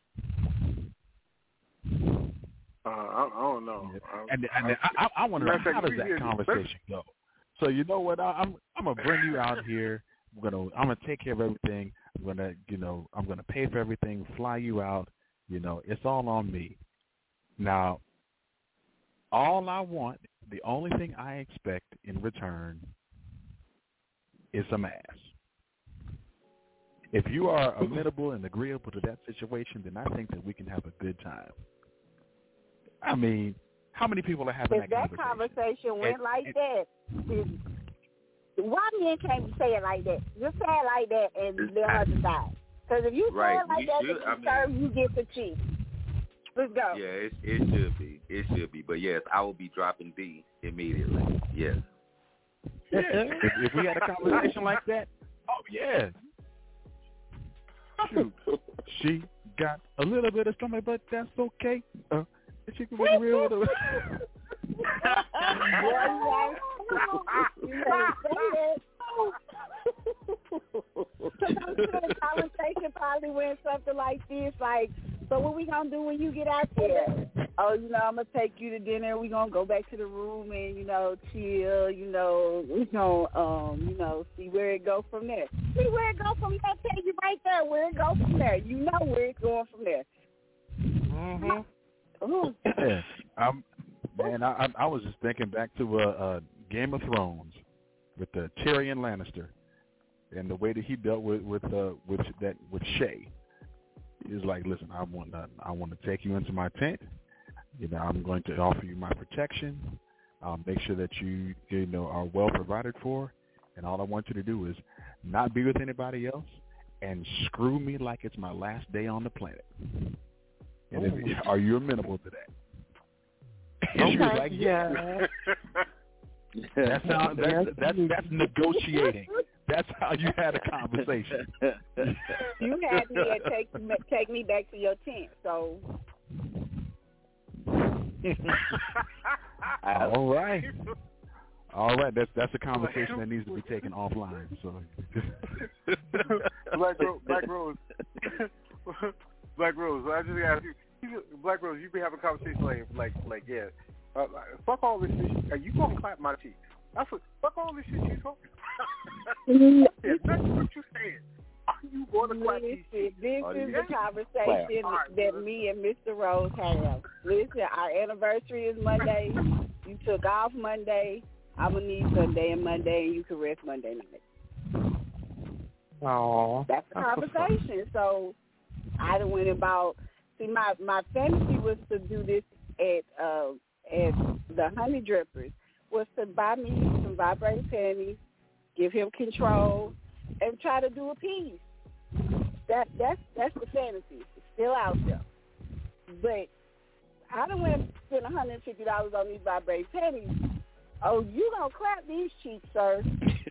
I don't know. And I want to know, how does that conversation go? So you know what? I'm gonna bring you out here. I'm gonna take care of everything. I'm gonna pay for everything. Fly you out. It's all on me. Now, all I want, the only thing I expect in return is some ass. If you are amenable and agreeable to that situation, then I think that we can have a good time. I mean, how many people are having that conversation? If that conversation went like that, why men can't say it like that? Just say it like that and let her decide. Because if you say it like that, you get the cheat. Let's go. Yeah, it should be. It should be. But yes, I will be dropping D immediately. Yes. Yeah. if we had a conversation like that, oh yeah. Shoot. She got a little bit of stomach, but that's okay. She can be real. The conversation probably went something like this, like, so what we gonna do when you get out there? Oh, I'm gonna take you to dinner. We gonna go back to the room and chill. We gonna see where it go from there. See where it go from there. I'll tell you right there where it go from there. You know where it's going from there. Mhm. Yeah. I was just thinking back to Game of Thrones with Tyrion Lannister and the way that he dealt with Shay. He's like, listen, I want to take you into my tent. I'm going to offer you my protection. I'll make sure that you are well provided for, and all I want you to do is not be with anybody else and screw me like it's my last day on the planet. And are you amenable to that? And she was like, yeah. That's negotiating. That's how you had a conversation. You had me take me back to your tent, so. All right. That's a conversation that needs to be taken offline. So. Black Rose, Rose, I just asked you. Black Rose, you be having a conversation like yeah. Fuck all this shit. Are you gonna clap my cheeks? That's what. Fuck all this shit you talking about. Yeah, that's what you saying. Are you going to clap these cheeks? This is the conversation that me and Mr. Rose have. Listen, our anniversary is Monday. You took off Monday. I'm gonna need Sunday and Monday, and you can rest Monday night. Oh, that's the conversation. So I went about. See, my fantasy was to do this at the Honey Drippers, was to buy me some vibrating panties, give him control, and try to do a piece. That's the fantasy. It's still out there. But I done went and spent $150 on these vibrating panties. Oh, you gonna clap these cheeks, sir?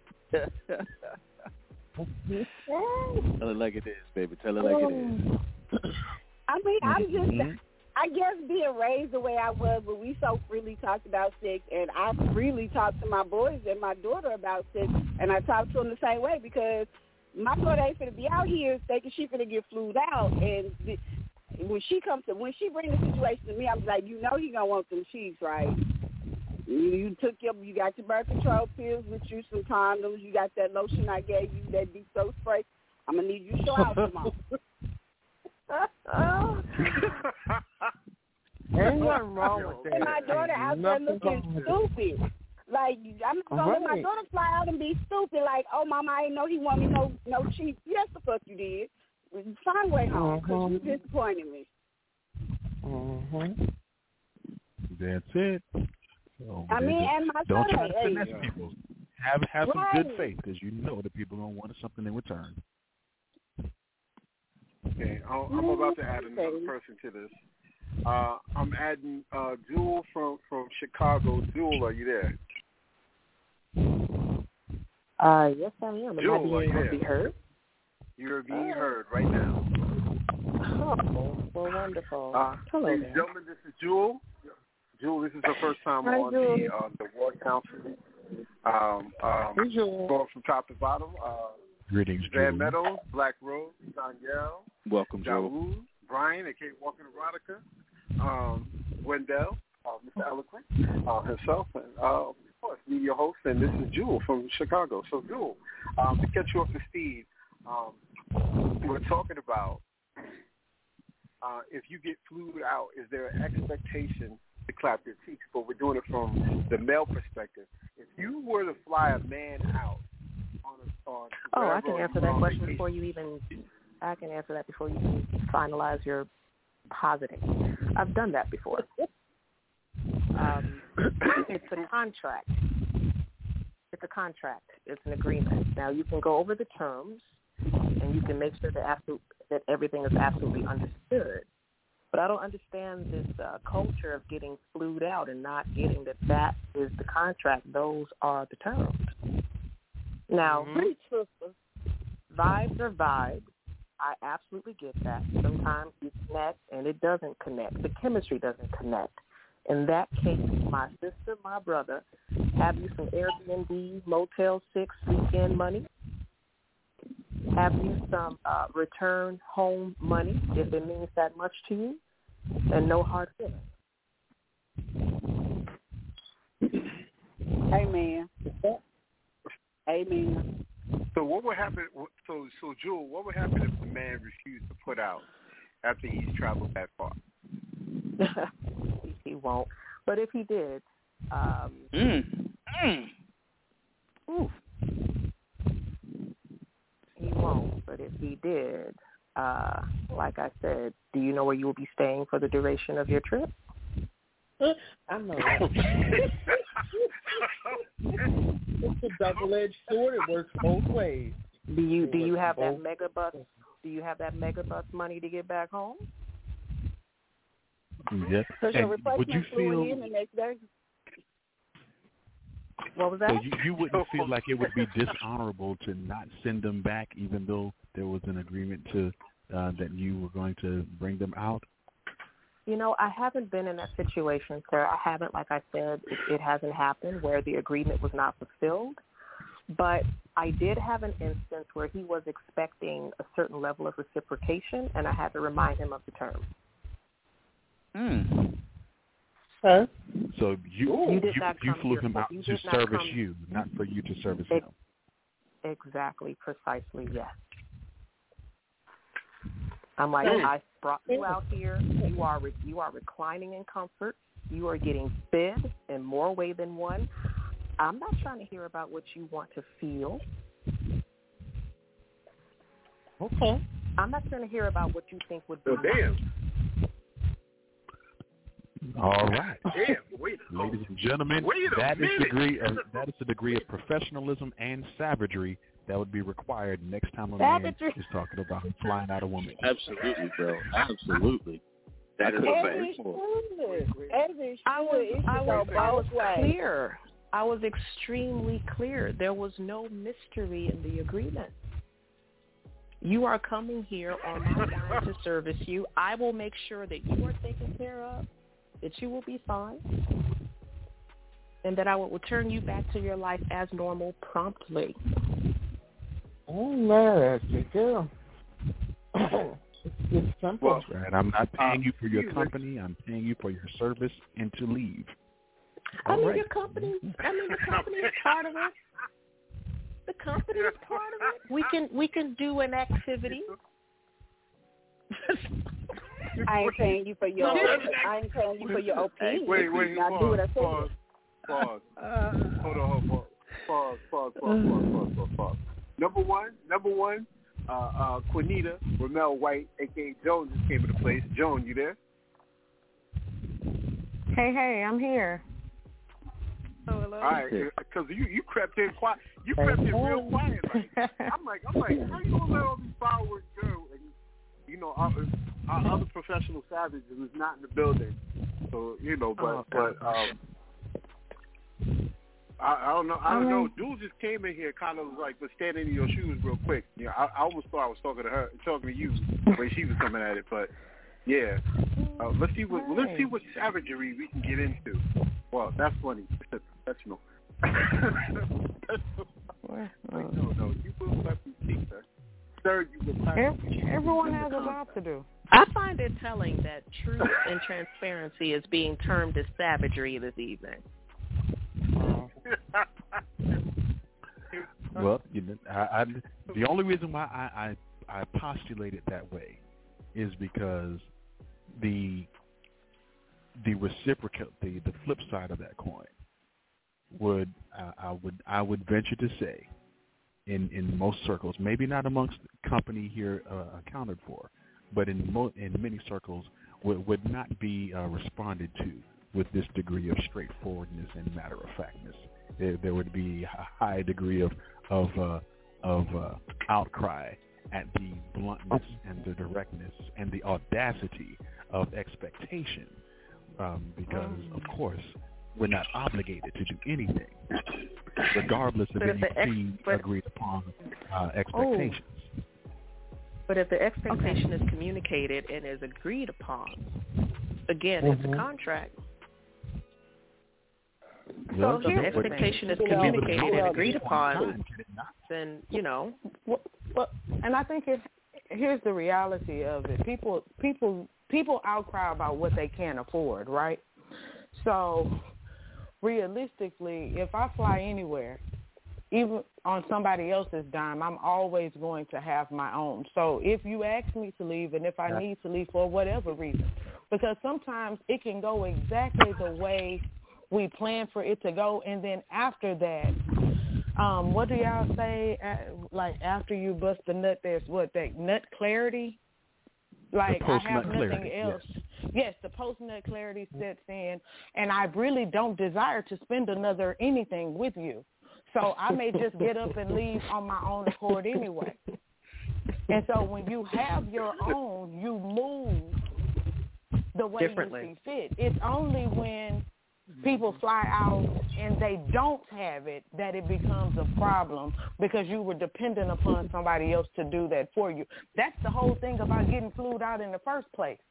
Tell it like it is, baby. Tell it like it is. I mean, I'm just, I guess being raised the way I was, but we so freely talked about sex, and I freely talked to my boys and my daughter about sex, and I talk to them the same way because my daughter ain't finna be out here thinking she finna get flued out, and when she brings the situation to me, I'm like, you know he gonna want them cheeks, right? You got your birth control pills with you, some condoms, you got that lotion I gave you, that deep soap spray. I'm gonna need you to show out tomorrow. Ain't nothing wrong with that. And my daughter out there looking stupid. Like, I'm not gonna let my daughter fly out and be stupid. Like, oh, Mama, I didn't know he wanted me no cheeks. Yes, the fuck you did. Find a way home because you disappointed me. That's it. So I mean, and my don't son, try to finesse people. Have some good faith because you know that people don't want something in return. Okay, I'm about to add another person to this. I'm adding Jewel from Chicago. Jewel, are you there? Yes, I am. Jewel, am I being able to be heard? You're being heard right now. Oh, well, wonderful. Hello ladies there. and gentlemen, this is Jewel. Jewel, this is her first time on the Ward Council. Going from top to bottom. Greetings, Van Meadows, Black Rose, Danielle. Welcome, Jewel. Brian, aka Walking Erotica. Wendell, Mr. Eloquent, himself, and of course, me, your host, and this is Jewel from Chicago. So, Jewel, to catch you up to speed, we're talking about if you get flued out, is there an expectation to clap your cheeks? But we're doing it from the male perspective. If you were to fly a man out I can answer that question before you even. I can answer that before you even finalize your positing. I've done that before. It's a contract. It's a contract. It's an agreement. Now you can go over the terms, and you can make sure that everything is absolutely understood. But I don't understand this culture of getting flued out and not getting that is the contract. Those are the terms. Now, vibes are vibes. I absolutely get that. Sometimes you connect and it doesn't connect. The chemistry doesn't connect. In that case, my sister, my brother, have you some Airbnb, Motel 6 weekend money? Have you some return home money, if it means that much to you? And no hard feelings. Amen. Amen. So what would happen? So Jewel, what would happen if the man refused to put out after he's traveled that far? He won't. But if he did, he won't. But if he did, like I said, do you know where you will be staying for the duration of your trip? I know. It's a double-edged sword. It works both ways. Do you have that mega bus? Do you have that mega bus money to get back home? Yes. So your replacement flew in the next day. What was that? So you wouldn't feel like it would be dishonorable to not send them back, even though there was an agreement to that you were going to bring them out? You know, I haven't been in that situation, sir. I haven't, like I said, it hasn't happened where the agreement was not fulfilled. But I did have an instance where he was expecting a certain level of reciprocation, and I had to remind him of the terms. Huh? So you flew him out to service you, not for you to service him. Exactly, precisely, yes. I'm like, I brought you out here. You are reclining in comfort. You are getting fed in more way than one. I'm not trying to hear about what you want to feel. Okay. I'm not trying to hear about what you think would be damn. All right. Damn, ladies and gentlemen, that is the degree of professionalism and savagery that would be required next time a man is talking about flying out a woman. Absolutely, bro. Absolutely. That is I was clear. I was extremely clear. There was no mystery in the agreement. You are coming here on my dime to service you. I will make sure that you are taken care of, that you will be fine, and that I will return you back to your life as normal promptly. Oh, man, that's good. It's simple. Right. I'm not paying you for your company. I'm paying you for your service and to leave. Your company. The company is part of it. The company is part of it. We can do an activity. I ain't paying you for your. I ain't paying you for your opinion. Wait, now do what I pause. Hold on. Pause. Number one. Quinita Ramel White, a.k.a. Jones, just came into place. Joan, you there? Hey, I'm here. Oh, hello. All right, because you crept in quiet. You crept in real quiet. Like, I'm like, how you gonna let all these fireworks go? And our other professional savage who's not in the building. So I don't know. I don't know. Dude just came in here, kind of like was standing in your shoes real quick. I almost thought I was talking to you the way she was coming at it. But yeah, let's see what savagery we can get into. Well, that's funny. That's professional. No, you will let me speak, sir. Sir, you will let me. Everyone has a job to do. I find it telling that truth and transparency is being termed as savagery this evening. Well, the only reason why I postulate it that way is because the reciprocal, the flip side of that coin I would venture to say in most circles, maybe not amongst the company here accounted for, but in many circles would not be responded to with this degree of straightforwardness and matter-of-factness. There would be a high degree of outcry at the bluntness and the directness and the audacity of expectation, because, of course, we're not obligated to do anything, regardless of any pre-agreed upon expectations. But if the expectation is communicated and is agreed upon, again, it's a contract. So if the expectation is communicated and agreed upon, then, Well, and I think here's the reality of it. People outcry about what they can't afford, right? So realistically, if I fly anywhere, even on somebody else's dime, I'm always going to have my own. So if you ask me to leave and if I need to leave for whatever reason, because sometimes it can go exactly the way we plan for it to go, and then after that, what do y'all say? Like after you bust the nut, there's that nut clarity. Like I have nothing else. Yes, the post-nut clarity sets in, and I really don't desire to spend another anything with you. So I may just get up and leave on my own accord anyway. And so when you have your own, you move the way you see fit. It's only when people fly out and they don't have it that it becomes a problem because you were dependent upon somebody else to do that for you. That's the whole thing about getting flued out in the first place.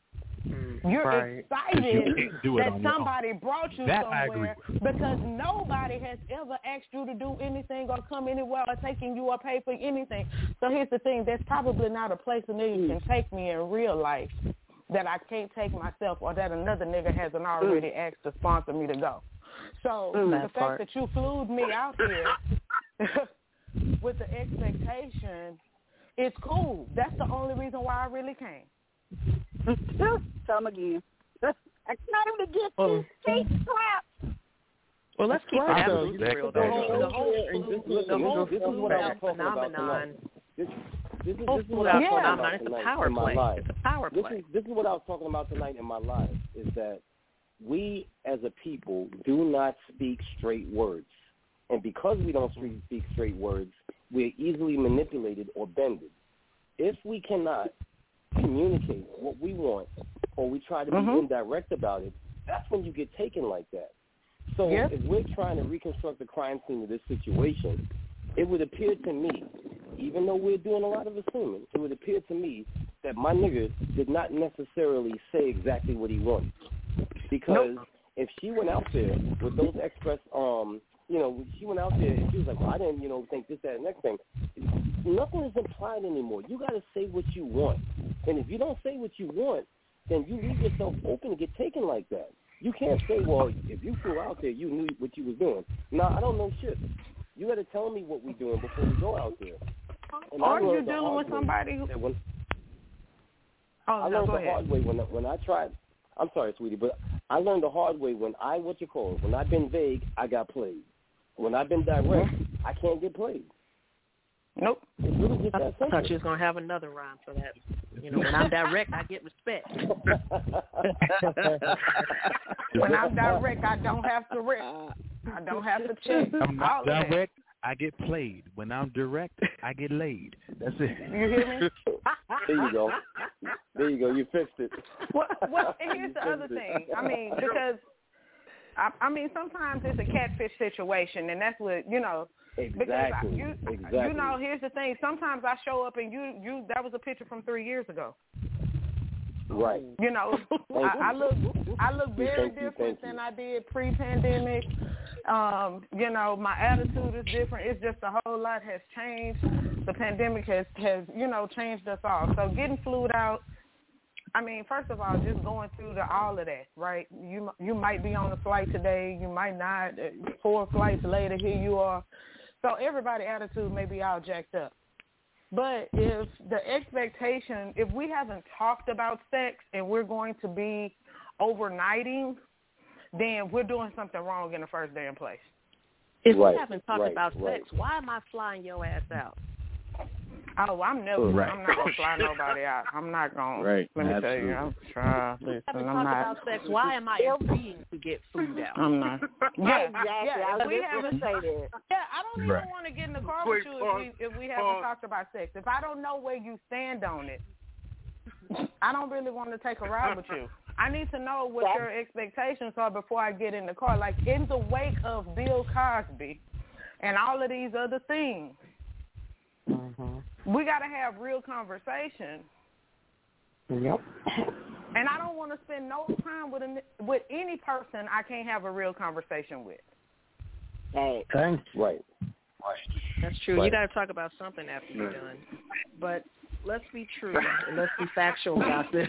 You're excited that somebody brought you that somewhere because nobody has ever asked you to do anything or come anywhere or taking you or pay for anything. So here's the thing. There's probably not a place a nigga can take me in real life that I can't take myself or that another nigga hasn't already asked to sponsor me to go. So the fact that you flew me out here with the expectation, it's cool. That's the only reason why I really came. Come again. I cannot even get two feet clapped. Well, let's keep right, absolutely real. The whole flu out phenomenon. This is phenomenon. It's a power play. It's a power play. This is what I was talking about tonight in my live, is that we as a people do not speak straight words. And because we don't speak straight words, we're easily manipulated or bended. If we cannot communicate what we want, or we try to be indirect about it, that's when you get taken like that. So if we're trying to reconstruct the crime scene of this situation, it would appear to me, even though we're doing a lot of assuming, it would appear to me that my nigga did not necessarily say exactly what he wanted. Because if she went out there with those express, she went out there and she was like, well, I didn't, think this, that, and next thing. Nothing is implied anymore. You got to say what you want. And if you don't say what you want, then you leave yourself open to get taken like that. You can't say, well, if you flew out there, you knew what you was doing. Nah, I don't know shit. You got to tell me what we're doing before we go out there. And or you're dealing with somebody who... I learned the hard way when I tried... I'm sorry, sweetie, but I learned the hard way when when I've been vague, I got played. When I've been direct, I can't get played. Nope. It's really just that simple. I thought you was going to have another rhyme for that. When I'm direct, I get respect. When I'm direct, I don't have to rip. I don't have to check. I'm not direct, I get played. When I'm direct, I get laid. That's it. You hear me? There you go. You fixed it. Well, and here's the other thing. I mean, because, sometimes it's a catfish situation, and that's what, Exactly. Because here's the thing. Sometimes I show up and you that was a picture from 3 years ago. Right. I look very different than I did pre-pandemic. My attitude is different. It's just a whole lot has changed. The pandemic has changed us all. So getting flued out, first of all, just going through all of that, right? You might be on a flight today, you might not. 4 flights later, here you are. So everybody's attitude may be all jacked up. But if the expectation, if we haven't talked about sex and we're going to be overnighting, then we're doing something wrong in the first damn place. If we haven't talked about sex, why am I flying your ass out? Oh, I'm not going to fly nobody out. I'm not going to. Let me tell you, I'm trying. Listen, I'm not. About sex. Why am I agreeing to get flued out? I'm not. Exactly. I don't even want to get in the car with you if we haven't talked about sex. If I don't know where you stand on it, I don't really want to take a ride with you. I need to know what your expectations are before I get in the car. Like in the wake of Bill Cosby and all of these other things, we got to have real conversation. Yep. And I don't want to spend no time with any person I can't have a real conversation with. Thanks. Right. That's true. You got to talk about something after you're done. But let's be true and let's be factual about this.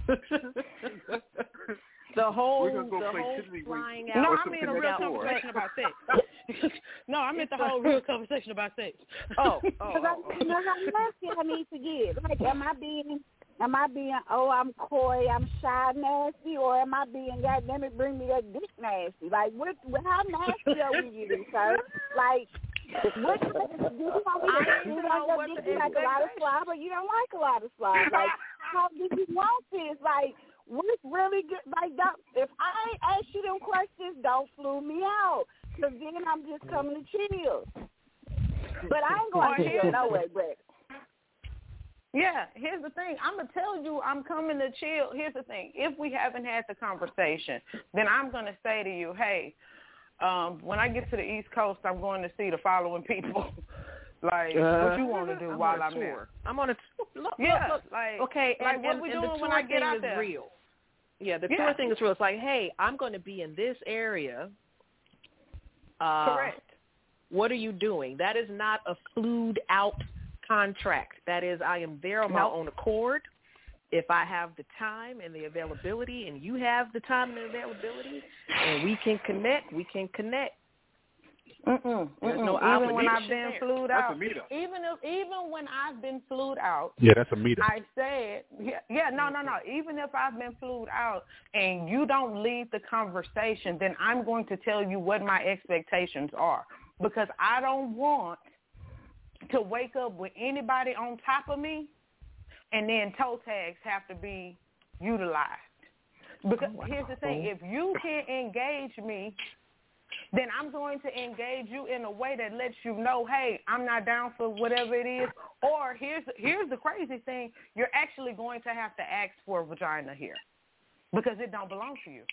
The whole flying out. No, I mean a real conversation about sex. No, I meant the whole real conversation about sex. Because I need to get. Like, am I being, I'm coy, I'm shy, nasty, or am I being, goddamn it, bring me that dick nasty? Like, how nasty are we getting, sir? Like, what do you want me to do? You like a lot of slob, or you don't like a lot of slob? Like, how do you want this? Like, what's really good? Like, if I ain't ask you them questions, don't flew me out. Because then I'm just coming to chill. But I ain't going to chill no way, Brett. Yeah, here's the thing. I'm going to tell you I'm coming to chill. Here's the thing. If we haven't had the conversation, then I'm going to say to you, hey, when I get to the East Coast, I'm going to see the following people. Like, what you want to do while I'm there? I'm on a tour. Look, like, okay, like what we doing when I get out there? Real. Yeah, the tour thing is real. It's like, hey, I'm going to be in this area. Correct. What are you doing? That is not a flued out contract. That is, I am there on my own accord. If I have the time and the availability, and you have the time and the availability, and we can connect, we can connect. There's no even when I've been there. flued out, even when I've been flued out, that's a meetup. I said, no. Even if I've been flued out and you don't lead the conversation, then I'm going to tell you what my expectations are, because I don't want to wake up with anybody on top of me, and then toe tags have to be utilized. Because here's the thing: if you can't engage me, then I'm going to engage you in a way that lets you know, hey, I'm not down for whatever it is. Or here's the crazy thing: you're actually going to have to ask for a vagina here because it don't belong to you.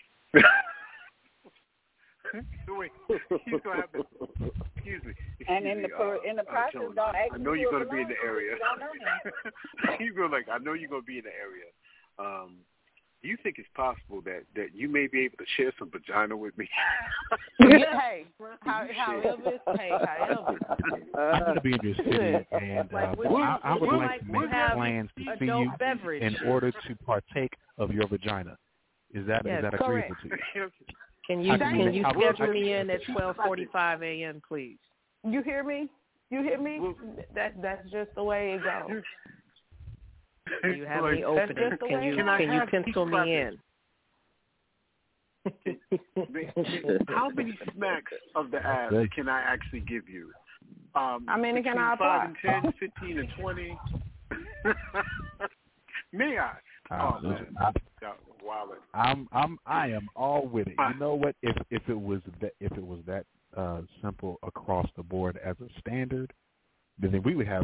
Wait, he's gonna have to. Excuse me. And in the process, don't ask. I know you're gonna be in the area. He's gonna I know you're gonna be in the area. Do you think it's possible that you may be able to share some vagina with me? Hey, however. I'm going to be in your city, and I would like to make plans to see you in order to partake of your vagina. Is that agreeable to you? Can you schedule me in at 12:45 a.m., please? You hear me? That's just the way it goes. Do you have any openings? Can you pencil me in? How many smacks of the ass can I actually give you? How many can I apply? 5 and 10, 15 and 20. May I? I am all with it. You know what? If it was that simple across the board as a standard, then we would have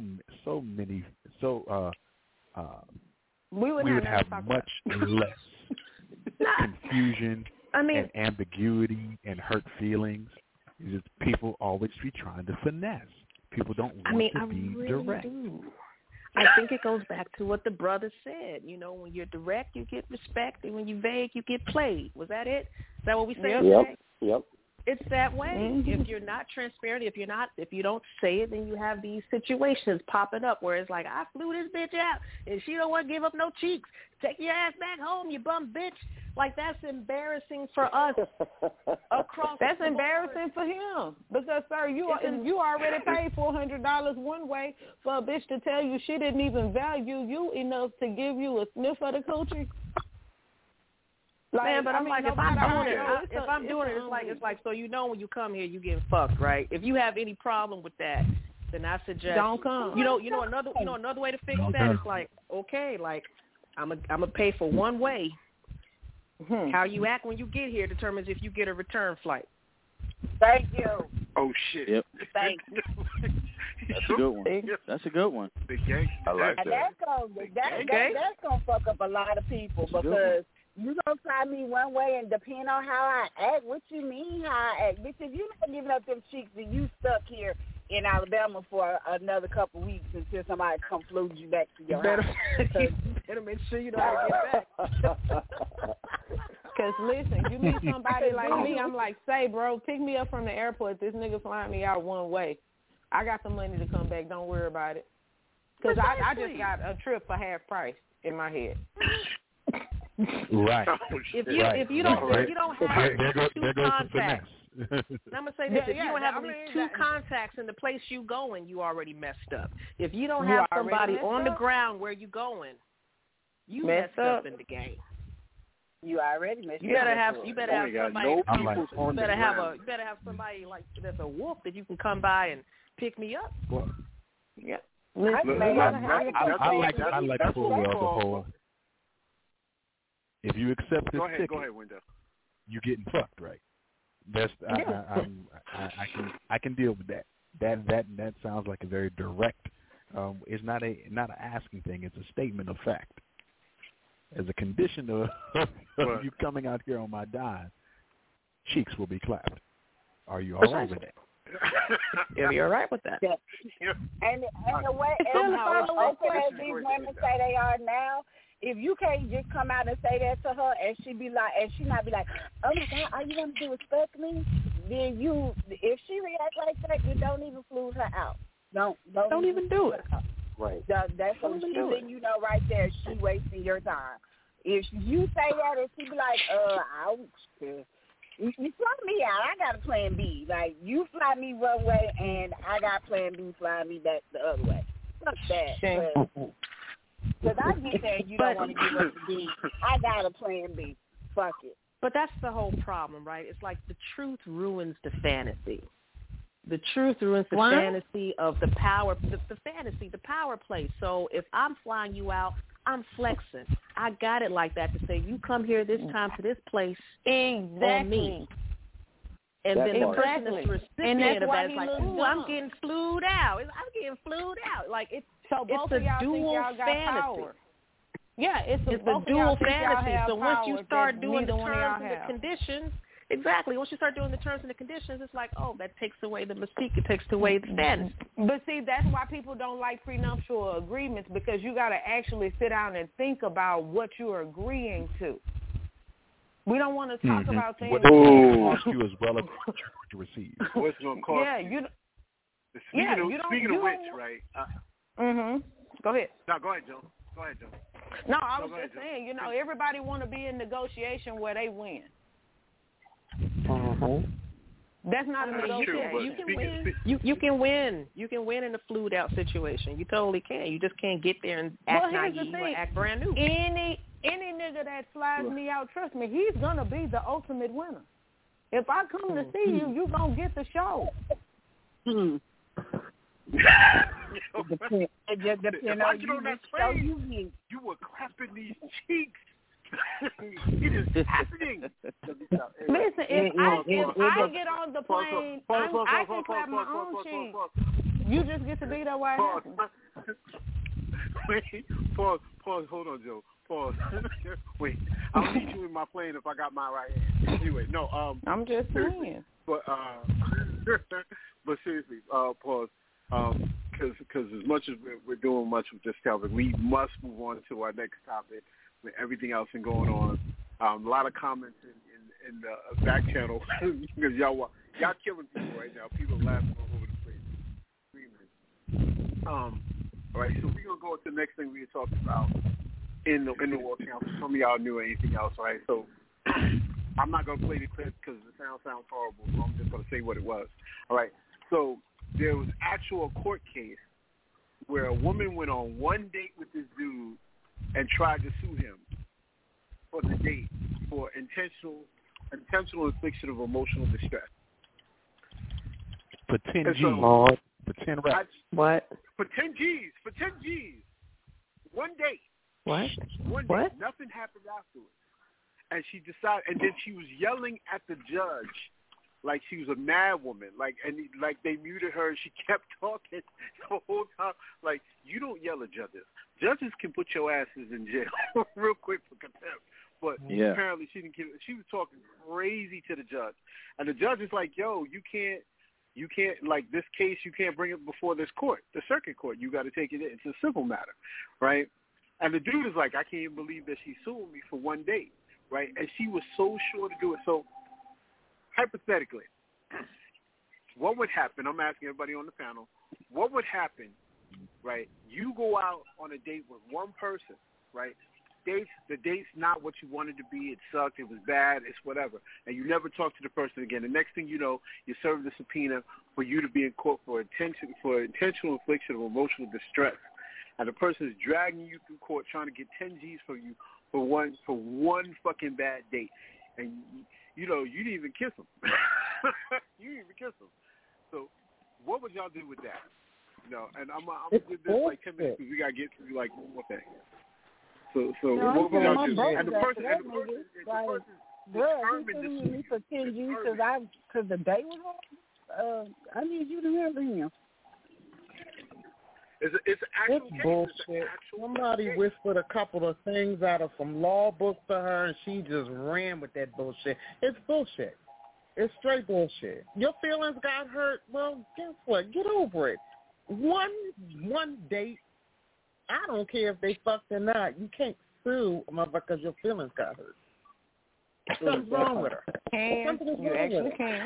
we would have much less confusion and ambiguity and hurt feelings. It's just people always be trying to finesse. People don't want to be direct. I think it goes back to what the brother said. You know, when you're direct, you get respect, and when you're vague, you get played. Was that it? Is that what we said today? Yep. It's that way. If you're not transparent, if you don't say it, then you have these situations popping up where it's like, I flew this bitch out, and she don't want to give up no cheeks. Take your ass back home, you bum bitch. Like, that's embarrassing for us across. That's embarrassing for him because, sir, you already paid $400 one way for a bitch to tell you she didn't even value you enough to give you a sniff of the coochie. Man, but I'm like, if I'm doing it, it's like, so you know when you come here, you getting fucked, right? If you have any problem with that, then I suggest don't come. You know another way to fix that is like, okay, like I'm gonna pay for one way. How you act when you get here determines if you get a return flight. Thank you. Oh shit. Yep. Thanks. That's a good one. That's a good one. I like that. That's gonna fuck up a lot of people because you gonna try me one way and depend on how I act. What you mean how I act? Bitch, if you not giving up them cheeks and you stuck here in Alabama for another couple weeks until somebody come float you back to your house. Better make sure you know how to get back. Because, listen, you meet somebody like me, I'm like, say, bro, pick me up from the airport. This nigga flying me out one way. I got some money to come back. Don't worry about it. Because I just got a trip for half price in my head. Right. If you don't have two contacts, I'm gonna say this: if you don't have at least two contacts in the place you going, you already messed up. If you don't have somebody on the ground where you going, you messed up in the game. You already messed up. You better have somebody. You better have somebody like that's a wolf that you can come by and pick me up. Well, yeah. I like the whole. If you accept this ticket, go ahead, Wendell. You getting fucked, right? That's I can deal with that. That sounds like a very direct. It's not an asking thing. It's a statement of fact. As a condition of you coming out here on my dime, cheeks will be clapped. Are you all right with that? Yeah, you're all right with that. Yeah. And the way as these women say they are now, if you can't just come out and say that to her, and she not be like, oh my God, all you want to do is fuck me, then if she react like that, you don't even flute her out. Don't even do it. Right. That's what she's letting you know right there. She wasting your time. If you say that, and she be like, you fly me out, I got a plan B. Like, you fly me one way, and I got plan B, fly me back the other way. Fuck that. Because I get that you don't want to give up the B. I got a plan B. Fuck it. But that's the whole problem, right? It's like the truth ruins the fantasy. The truth ruins the fantasy of the power, the fantasy, the power play. So if I'm flying you out, I'm flexing. I got it like that to say, you come here this time to this place on me. And then the person that's recipient of that is like, ooh, I'm getting flued out. I'm getting flued out. Like, it's a dual fantasy. Power. Yeah, it's a dual fantasy. So once you start doing the terms and the conditions, exactly. Once you start doing the terms and the conditions, it's like, oh, that takes away the mystique. It takes away the fantasy. But see, that's why people don't like prenuptial agreements, because you got to actually sit down and think about what you're agreeing to. We don't want to talk about things. What cost you as well as what you receive. What's going to cost you? Speaking of which, right? Go ahead. No, go ahead, Joe. No, I was just saying, everybody want to be in negotiation where they win. That's not a negotiation. You can win. You can win. You can win in a flued out situation. You totally can. You just can't get there and act naive or act brand new. Any nigga that flies me out, trust me, he's gonna be the ultimate winner. If I come to see you, you gonna get the show. If I get on that plane, you were clapping these cheeks. It is happening. Listen, if I get on the plane, I can clap my own cheeks. You just get to be there while it happens. Wait, pause, hold on, Joe. Pause. Wait, I'll meet you in my plane if I got my right hand. Anyway, no, I'm just saying. But seriously, pause. Because as much as we're doing much with this topic, we must move on to our next topic with everything else and going on. A lot of comments in the back channel because y'all killing people right now. People laughing all over the place, screaming. All right, so we're gonna go to the next thing we were talking about in the War Council. Some of y'all knew anything else, right? So I'm not gonna play the clip because the sound sounds horrible. So I'm just gonna say what it was. All right, so there was actual court case where a woman went on one date with this dude and tried to sue him for the date for intentional infliction of emotional distress. For 10 G's. For 10 reps. What? For 10 G's. One date. What? One date. Nothing happened afterwards. And she decided, and then she was yelling at the judge like she was a mad woman, like they muted her and she kept talking the whole time. Like, you don't yell at judges. Judges can put your asses in jail real quick for contempt. But apparently she didn't. She was talking crazy to the judge, and the judge is like, "Yo, you can't like this case. You can't bring it before this court, the circuit court. You got to take it. It's a civil matter, right?" And the dude is like, "I can't even believe that she sued me for one date, right?" And she was so sure to do it. So, hypothetically, what would happen? I'm asking everybody on the panel, what would happen, right? You go out on a date with one person, right? The date's not what you wanted to be. It sucked. It was bad. It's whatever. And you never talk to the person again. The next thing you know, you're served a subpoena for you to be in court for intentional infliction of emotional distress. And the person is dragging you through court trying to get 10 G's from you for one fucking bad date. And, you didn't even kiss them. You didn't even kiss them. So what would y'all do with that? And I'm going to do this like 10 minutes because we got to get through like one more thing. So what would y'all do? And the person determined me for 10 G's because the date was wrong. I need you to handle him. It's actual bullshit. Somebody whispered a couple of things out of some law books to her, and she just ran with that bullshit. It's bullshit. It's straight bullshit. Your feelings got hurt. Well, guess what? Get over it. One date. I don't care if they fucked or not. You can't sue a motherfucker because your feelings got hurt. What's wrong with her? You actually can.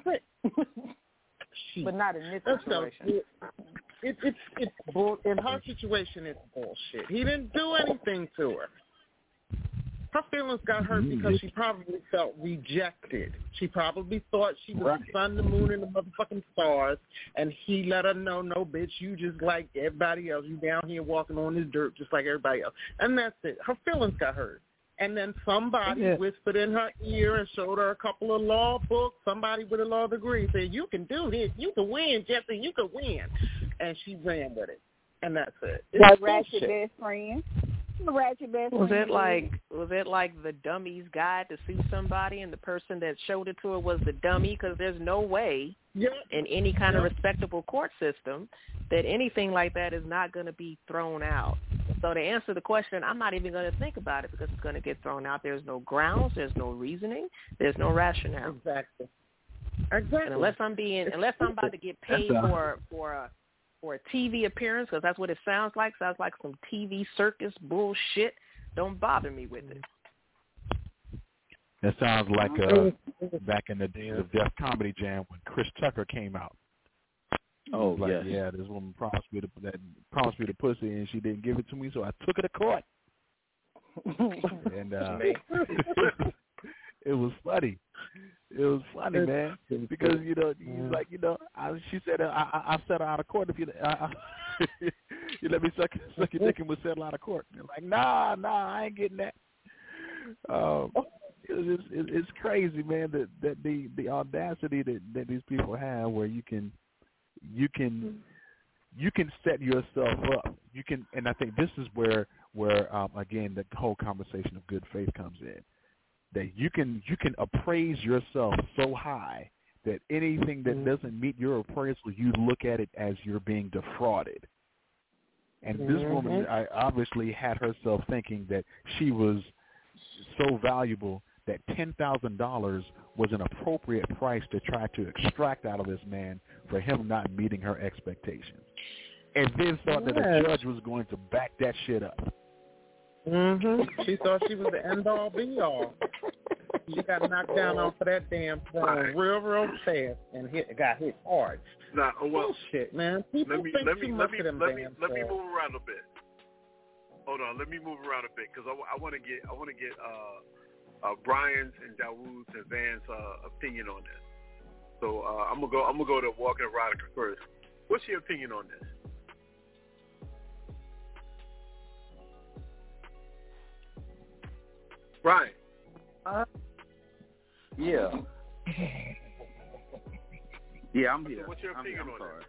But not in this situation. It's bull. In her situation, it's bullshit. He didn't do anything to her. Her feelings got hurt because she probably felt rejected. She probably thought she was the sun, the moon, and the motherfucking stars, and he let her know, no, bitch, you just like everybody else. You down here walking on this dirt just like everybody else. And that's it. Her feelings got hurt. And then somebody whispered in her ear and showed her a couple of law books. Somebody with a law degree said, you can do this. You can win, Jesse. You can win. And she ran with it. And that's it. Like Ratchet best friend. Ratchet best Was friend. it like the dummy's guide to sue somebody, and the person that showed it to her was the dummy? Because there's no way in any kind of respectable court system that anything like that is not going to be thrown out. So to answer the question, I'm not even going to think about it because it's going to get thrown out. There's no grounds. There's no reasoning. There's no rationale. Exactly. And unless I'm about to get paid for a TV appearance, because that's what it sounds like. Sounds like some TV circus bullshit. Don't bother me with it. That sounds like back in the days of Def Comedy Jam when Chris Tucker came out. Oh, like, yeah, this woman promised me the pussy and she didn't give it to me, so I took her to court. And it was funny. It was funny, man, because he's like, she said I settle out of court if you you let me suck your dick and we'll settle out of court. And like, nah, I ain't getting that. It's crazy, man, that the audacity that these people have, where you can set yourself up. You can, and I think this is where again the whole conversation of good faith comes in. That you can appraise yourself so high that anything that doesn't meet your appraisal, you look at it as you're being defrauded. And this woman obviously had herself thinking that she was so valuable that $10,000 was an appropriate price to try to extract out of this man for him not meeting her expectations. And then thought that the judge was going to back that shit up. She thought she was the end-all, be-all. She got knocked down off of that damn throne real fast and got hit hard. Nah, well, shit, man. People think too much of them damn let me move around a bit. Hold on, let me move around a bit because I want to get Brian's and Dawood's and Van's opinion on this. So I'm gonna go to Walker Erotica first. What's your opinion on this? Brian. Yeah. Yeah, I'm here. What's your opinion on this?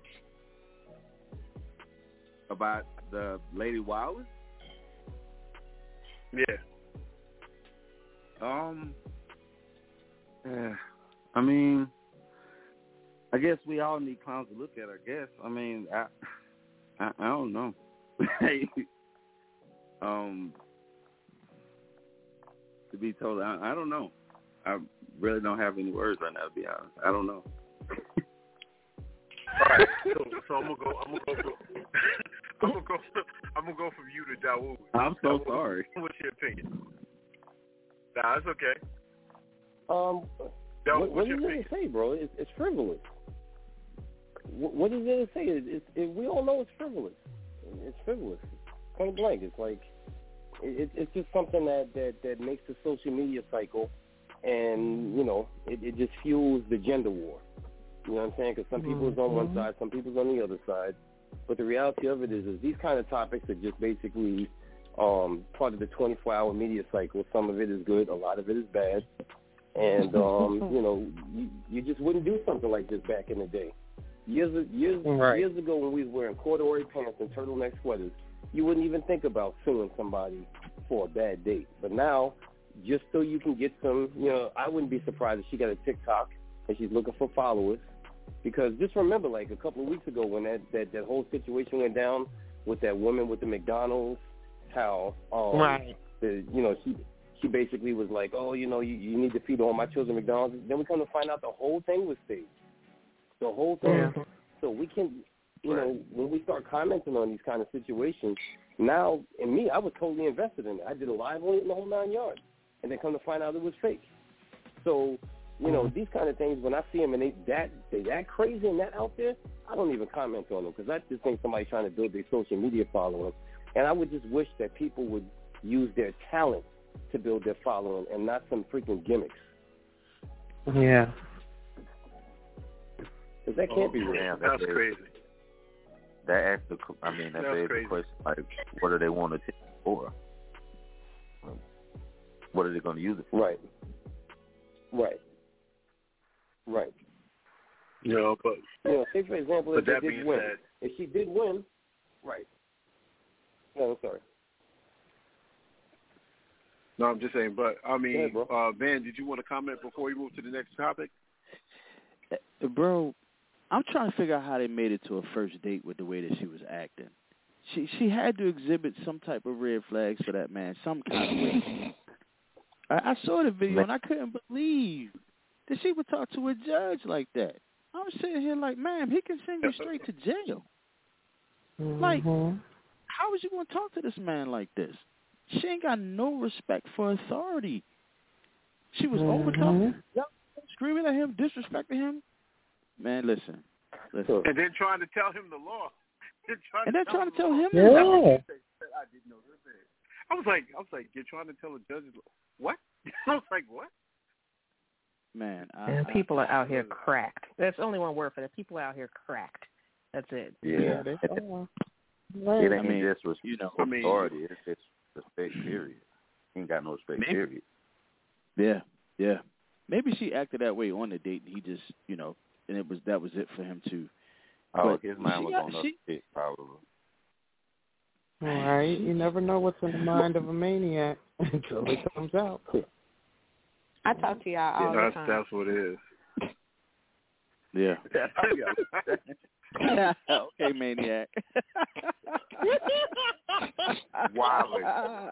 About the Lady Wilder? Yeah. I mean, I guess we all need clowns to look at, I guess. I mean, I don't know. To be told, I don't know. I really don't have any words right now, to be honest. I don't know. All right, so I'm gonna go from you to Dawood. I'm so sorry. What's your opinion? Nah, it's okay. Dawood, what is it to say, bro? It's frivolous. What is it to say? We all know it's frivolous. It's frivolous. Point blank. It's like it's just something that makes the social media cycle, and it just fuels the gender war. You know what I'm saying? Because some people is on one side, some people's on the other side. But the reality of it is these kind of topics are just basically part of the 24-hour media cycle. Some of it is good, a lot of it is bad. And, you just wouldn't do something like this back in the day. Years ago when we was wearing corduroy pants and turtleneck sweaters, you wouldn't even think about suing somebody for a bad date. But now, just so you can get some, I wouldn't be surprised if she got a TikTok and she's looking for followers. Because just remember, like a couple of weeks ago when that whole situation went down with that woman with the McDonald's, how she basically was like, oh, you need to feed all my children McDonald's. Then we come to find out the whole thing was staged. The whole thing. So we can, when we start commenting on these kind of situations, Now, in me, I was totally invested in it. I did a live on it in the whole 9 yards, and then come to find out it was fake. So, you know, these kind of things, when I see them and they that crazy and that out there, I don't even comment on them because I just think somebody's trying to build their social media following. And I would just wish that people would use their talent to build their following and not some freaking gimmicks. Yeah. Because that can't be real. Damn, that's crazy. That begs the question, like, what do they want to take it for? What are they going to use it for? Right. You know, but say for example, if they did win, if she did win, right? No, I'm sorry. No, I'm just saying. But I mean, Van, did you want to comment before we move to the next topic? Bro, I'm trying to figure out how they made it to a first date with the way that she was acting. She had to exhibit some type of red flags for that man, some kind of way. I saw the video and I couldn't believe that she would talk to a judge like that. I'm sitting here like, ma'am, he can send you straight to jail. Like, how was you going to talk to this man like this? She ain't got no respect for authority. She was over talking, screaming at him, disrespecting him. Man, listen. And then trying to tell him the law. Trying to tell him the law. I didn't know this. I was like, you're trying to tell a judge what? I was like, what? Man, people are out here cracked. That's only one word for that. People are out here cracked. That's it. Yeah. It ain't just authority. It's just respect, period. He ain't got no respect, period. Yeah. Maybe she acted that way on the date, and he just, and that was it for him too. Oh, his mind was on other shit, probably. All right, you never know what's in the mind of a maniac until it comes out. I talk to y'all all the time. That's what it is. Yeah. Okay, maniac. Wilding.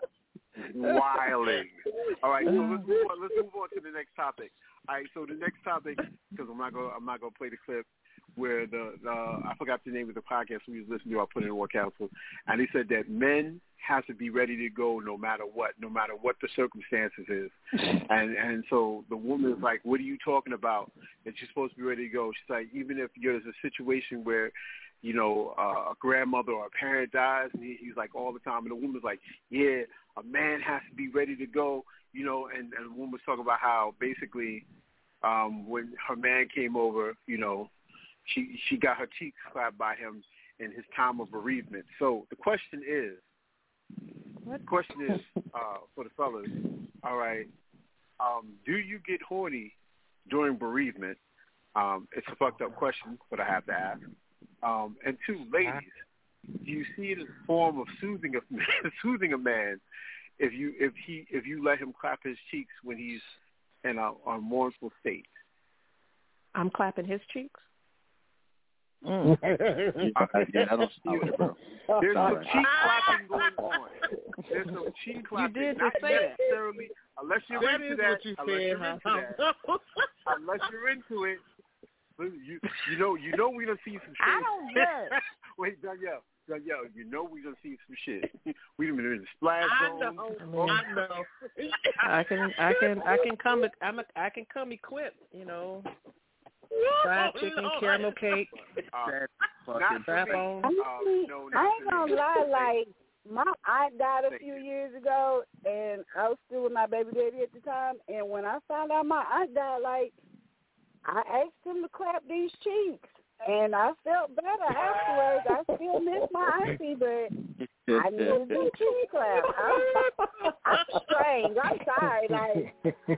All right, so let's move on to the next topic. All right, so the next topic, because I'm not gonna play the clip where I forgot the name of the podcast we was listening to. I put in War Council, and he said that men have to be ready to go no matter what the circumstances is. And so the woman is like, what are you talking about? That you're supposed to be ready to go. She's like, even if there's a situation where, a grandmother or a parent dies, and he's like all the time, and the woman's like, yeah, a man has to be ready to go, and the woman was talking about how basically when her man came over, she got her cheeks slapped by him in his time of bereavement. So the question is, for the fellas, all right, do you get horny during bereavement? It's a fucked up question, but I have to ask. And two, ladies, do you see it as a form of soothing a man if you let him clap his cheeks when he's in a mournful state? I'm clapping his cheeks. Yeah, I don't see it, bro. There's some cheek clapping going on. There's some cheek clapping. You did just say necessarily, that. Unless you're into that. Unless you're into it. You know we done see some shit. I don't know. Wait, Danielle, we done see some shit. We done been in the splash zone. I know. I can come equipped, fried chicken, caramel cake, strap on. I ain't gonna lie, like my aunt died a few years ago, and I was still with my baby daddy at the time. And when I found out my aunt died, like I asked him to clap these cheeks, and I felt better afterwards. I still miss my auntie, but I need to do cheek clap. I'm strange. I'm sorry,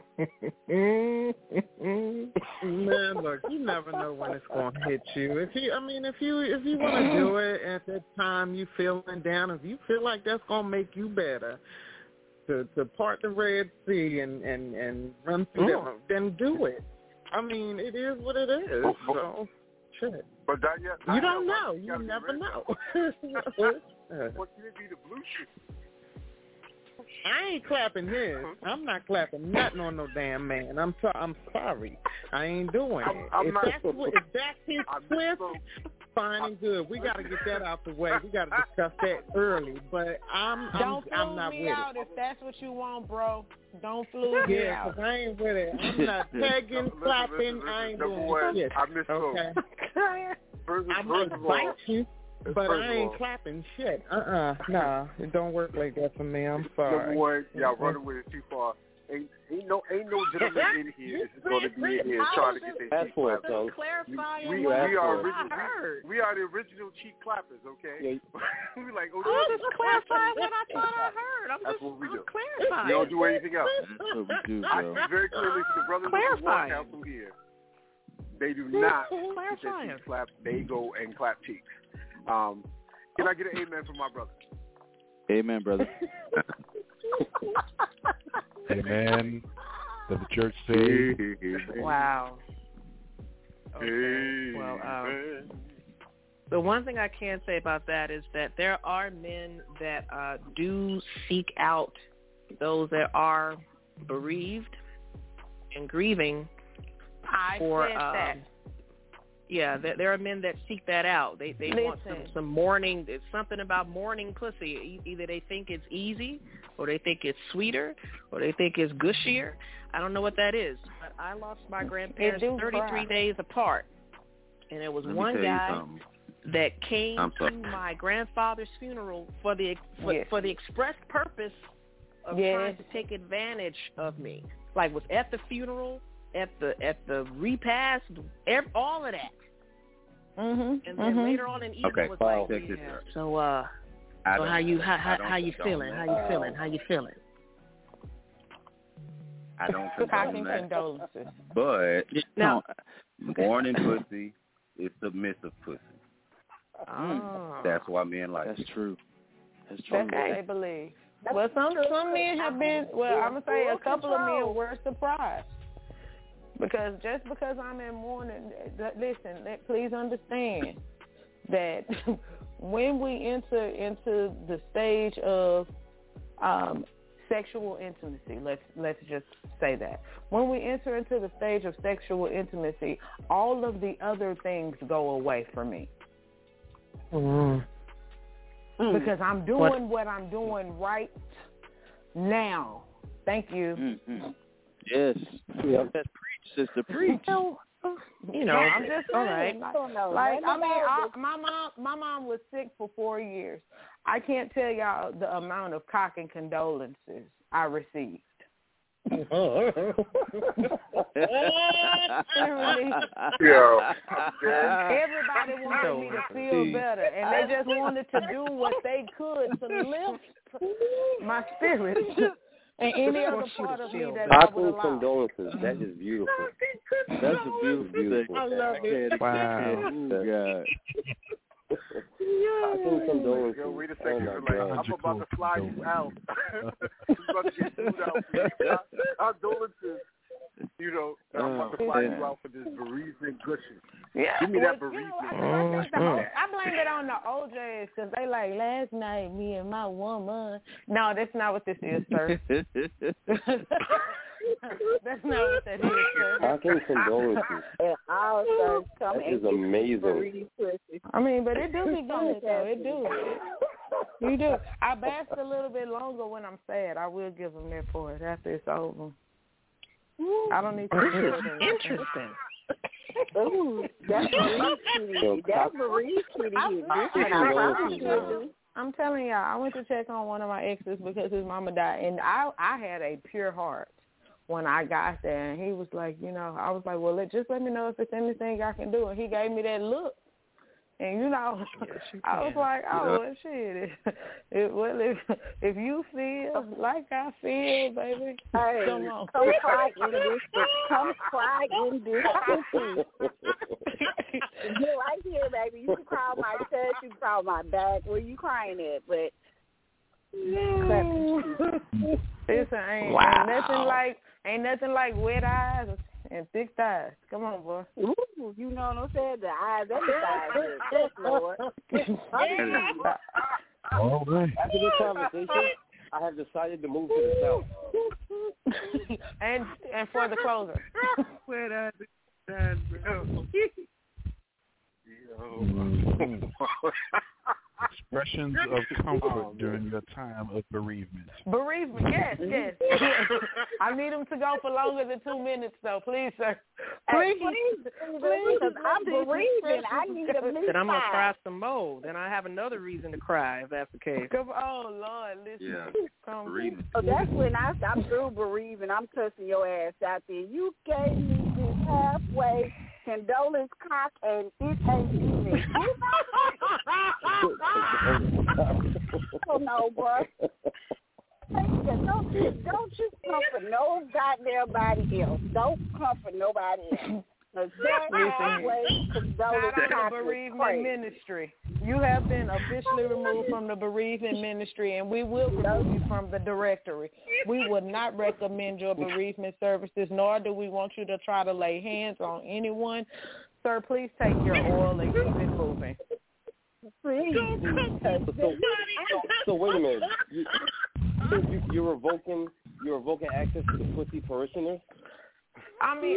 Man, look, you never know when it's gonna hit you. If you want to do it at that time, you feeling down. If you feel like that's gonna make you better, to part the Red Sea and run through them, then do it. I mean, it is what it is. So, shit. But you don't know. You never know. What can it be, the blue shit? I ain't clapping his. I'm not clapping nothing on no damn man. I'm sorry. I ain't doing it. If that's his twist, fine and good. We got to get that out the way. We got to discuss that early. But I'm not with me out if that's what you want, bro. Don't flute me out. Because I ain't with it. I'm not pegging, clapping. I ain't doing shit. I misspoke. Okay. I might bite you, but I ain't clapping shit. No, it don't work like that for me. I'm sorry. Number one, y'all running with it too far. Ain't no gentleman in here is going to be in here trying to get their cheek clapped. We are the original cheek clappers, okay? We like, I'm just clarifying what I thought I heard. That's what we do. Clarifying. We don't do anything else. That's what we do, I bro. see very clearly from the brothers of the War Council here. They do not get their cheeks clapped. They go and clap cheeks. Can I get an amen from my brother? Amen, brother. Amen. Does the church say? Wow. Okay. Well, the one thing I can say about that is that there are men that do seek out those that are bereaved and grieving. I said that. Yeah, there are men that seek that out. They want some mourning. It's something about mourning pussy. Either they think it's easy, or they think it's sweeter, or they think it's gushier. I don't know what that is. But I lost my grandparents 33 days apart, and there was one guy that came to my grandfather's funeral for the express purpose of trying to take advantage of me. Like, was at the funeral, at the repast, all of that. And then later on in the evening was like, so how you feeling? How you feeling? I don't condone that. But no, mourning pussy is submissive pussy. That's why men like it. That's true. That's what they believe. Well, some men have been. Well, I'm gonna say a couple of men were surprised. Because just because I'm in mourning, listen, please understand that when we enter into the stage of sexual intimacy, let's just say that. When we enter into the stage of sexual intimacy, all of the other things go away for me. Because I'm doing what I'm doing right now. Thank you. Yes. Yep. Sister, preach. You know, I'm just saying. All right. My mom was sick for 4 years. I can't tell y'all the amount of cock and condolences I received. Everybody wanted me to feel better, and they just wanted to do what they could to lift my spirits. And any other part of me that I would allow. Condolences. That is beautiful. That's a beautiful. I love it. Wow. God. Condolences. Yo, wait a second. I'm about to fly you out. I'm about to get food out. Condolences. You know, I'm about to fly you out for this bereavement cushion. Yeah. Give me that bereavement. I blame it on the OJs because they like, last night, me and my woman. No, that's not what this is, sir. That's not what that is, sir. Talking condolences. That is amazing. I mean, but it do be good, though. It do. You do. I bask a little bit longer when I'm sad. I will give them that for it after it's over. I don't need to. Interesting. Ooh, that's Marie Cutie. I'm telling y'all, I went to check on one of my exes because his mama died, and I had a pure heart when I got there, and he was like, you know, I was like, well, just let me know if there's anything I can do, and he gave me that look. And, you know, I was like, oh, well, shit. If you feel like I feel, baby, come on. Come cry in this pussy. You're right here, baby. You can cry on my chest. You can cry on my back. Where you crying at? But listen, ain't nothing like wet eyes and thick thighs. Come on, boy. Ooh, you know what I'm saying? The eyes and the thighs. Yes, Lord. All right. After this conversation, I have decided to move to the south. and for the closer. Where that? Expressions of comfort during your time of bereavement. Bereavement, yes. I need them to go for longer than 2 minutes, though. Please, sir. Please. Because I'm bereaving. I need a minute. Then I'm going to cry some more. Then I have another reason to cry if that's the case. Oh, Lord, listen. Yeah, bereavement. So that's when I'm through bereaving. I'm cussing your ass out there. You gave me this halfway condolence cock and it ain't even. Oh no, bro. Don't you comfort no goddamn body else. Don't comfort nobody else. The bereavement ministry. You have been officially removed from the bereavement ministry, and we will remove you from the directory. We would not recommend your bereavement services, nor do we want you to try to lay hands on anyone. Sir, please take your oil and keep it moving. So wait a minute. You're revoking access to the pussy parishioners? I mean,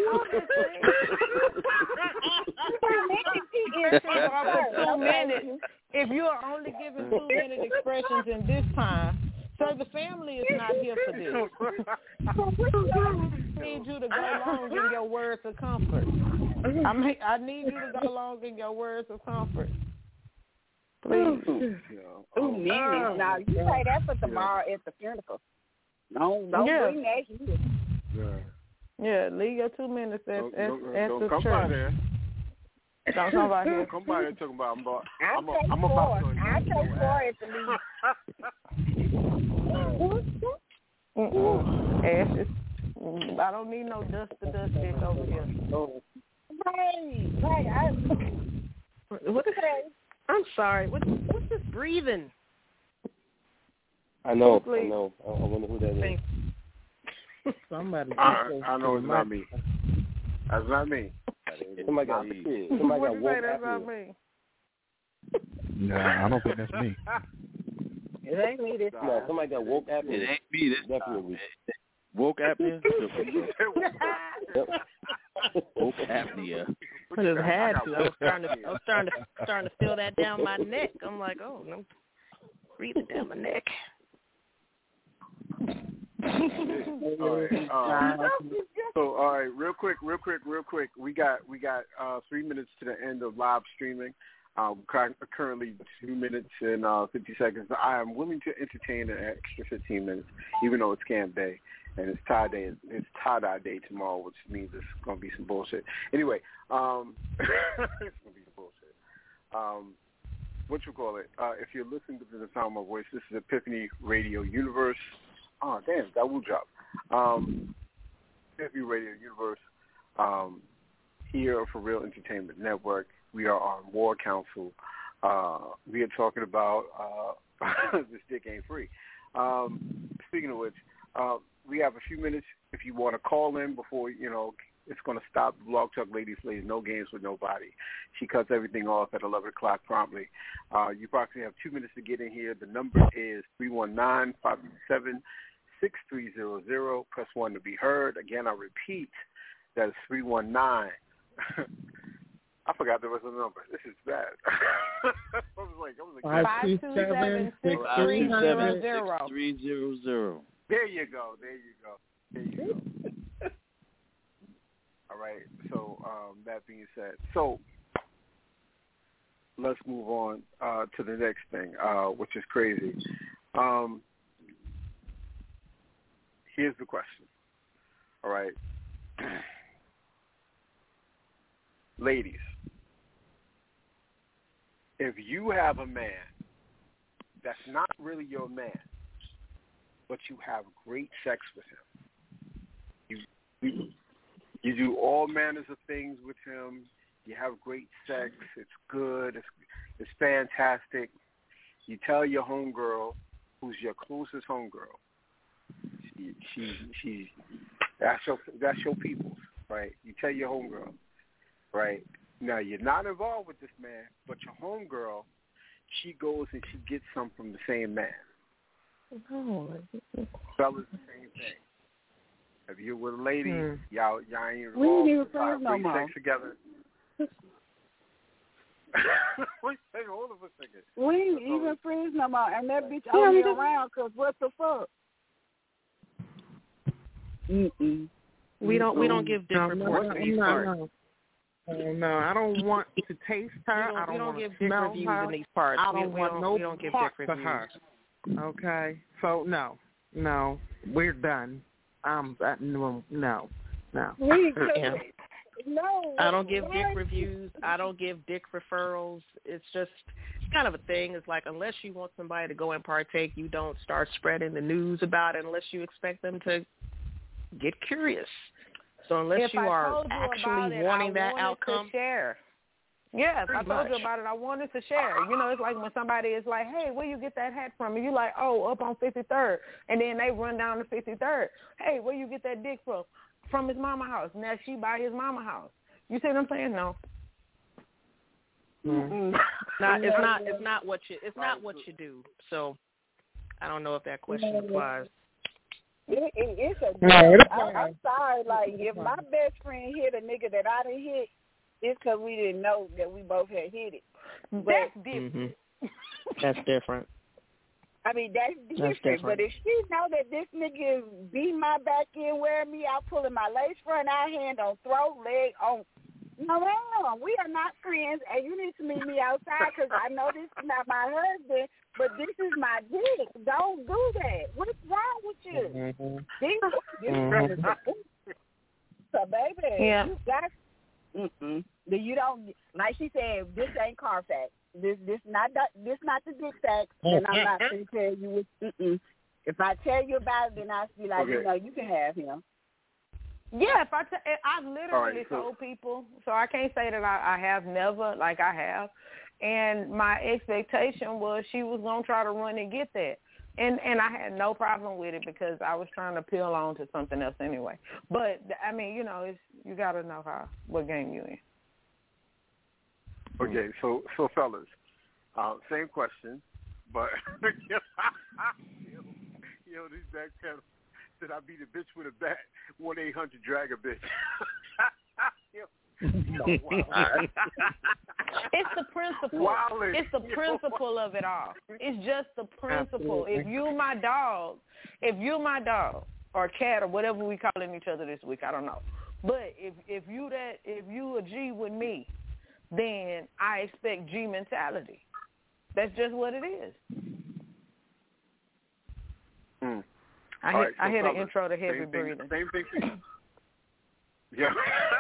if you are only giving 2-minute expressions in this time, sir, the family is not here for this. I need you to go along in your words of comfort. I need you to go along in your words of comfort. Please. Now, you say that for tomorrow at the funeral. Don't bring that here. Yeah, leave your 2 minutes at the come church. By there. Don't come by here. Come by there talking about I'm about to. I take 4 at the least. Ashes. I don't need no dust dish over here. Right. What is that? I'm sorry. What's this breathing? I know. I wonder who that is. Somebody. I know it's not me. That's not me. Somebody got woke that's not me. Yeah, I don't think that's me. It ain't me this time. No, somebody got woke apnea. It ain't me this Definitely. Woke apnea? Woke apnea. I just had to. I was starting to feel that down my neck. I'm like, oh, I'm breathing down my neck. All right, real quick. We got 3 minutes to the end of live streaming. Currently 2 minutes and 50 seconds. I am willing to entertain an extra 15 minutes, even though it's camp day and it's tie day. It's tie-dye day tomorrow, which means it's gonna be some bullshit. Anyway, it's gonna be some bullshit. What you call it? If you're listening to the sound of my voice, this is Epiphany Radio Universe. Oh, damn, that will drop. Epiphany Radio Universe, here for Real Entertainment Network. We are on War Council. We are talking about this dick ain't free. Speaking of which, we have a few minutes if you want to call in before, it's going to stop. Blog Talk Lady plays no games with nobody. She cuts everything off at 11 o'clock promptly. You approximately have 2 minutes to get in here. The number is 319-527-6300. Press 1 to be heard. Again, I repeat, that is 319. I forgot there was a number. This is bad. I was like 527-6300. There you go. All right. So that being said, let's move on to the next thing, which is crazy. Here's the question. All right. Ladies, if you have a man that's not really your man, but you have great sex with him, you do all manners of things with him, you have great sex, it's good, it's fantastic, you tell your homegirl, who's your closest homegirl, she that's your people's, right? You tell your homegirl, right? Now, you're not involved with this man, but your homegirl, she goes and she gets some from the same man. Oh. Fellas, the same thing. If you're with a lady, y'all ain't involved with great sex together. Wait a second, hold on for a second. We ain't even friends no more, and that bitch only around because what the fuck? We don't give dick reports in these parts. No, I don't want to taste her. We don't give dick reviews in these parts. I don't want no part to her. Okay, so no, we're done. No. No. I don't give dick reviews. I don't give dick referrals. It's kind of a thing. It's like unless you want somebody to go and partake, you don't start spreading the news about it unless you expect them to get curious. So unless you are actually wanting that outcome, share. Yes, I told you about it. I wanted to share. You know, it's like when somebody is like, hey, where you get that hat from? And you're like, oh, up on 53rd. And then they run down to 53rd. Hey, where you get that dick from? From his mama house. Now she by his mama house. You see what I'm saying? No. It's not what you do. So I don't know if that question applies. It's I'm sorry. Like if my best friend hit a nigga that I didn't hit, it's because we didn't know that we both had hit it. But that's different. That's different. I mean, that's different. But if she know that this nigga is beating my back in, wearing me out, pulling my lace front out, hand on throat, leg on. No, we are not friends, and you need to meet me outside because I know this is not my husband, but this is my dick. Don't do that. What's wrong with you? So, baby, you got. You don't, like she said, this ain't Carfax. This not the dick fax, and I'm not going to tell you. If I tell you about it, then I'll be like, you can have him. Yeah, I've literally told people, so I can't say that I have never, like I have. And my expectation was she was going to try to run and get that. And I had no problem with it because I was trying to peel on to something else anyway. But, I mean, you know, you got to know what game you in. Okay, so fellas, same question, but this back channel said I beat a bitch with a bat, 1-800-DRAG-A-BITCH. It's the principle. It's the principle of it all. It's just the principle. Absolutely. If you my dog or cat or whatever we calling each other this week, I don't know. But if you a G with me, then I expect G mentality. That's just what it is. I hit an intro to heavy breathing. Same thing for you. Yo.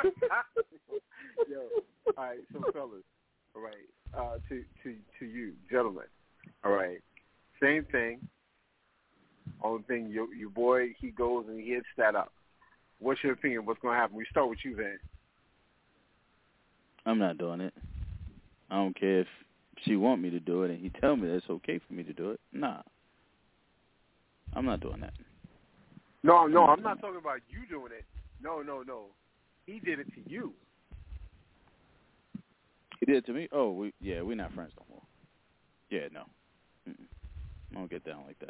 All right, so fellas, all right, to you, gentlemen, all right, same thing. Only thing, your boy, he goes and he hits that up. What's your opinion? What's going to happen? We start with you, Van. I'm not doing it. I don't care if she want me to do it and he tell me that it's okay for me to do it. Nah. I'm not doing that. No, I'm not talking about you doing it. No. He did it to you. He did it to me? Oh, we're not friends no more. Yeah, no. I don't get down like that.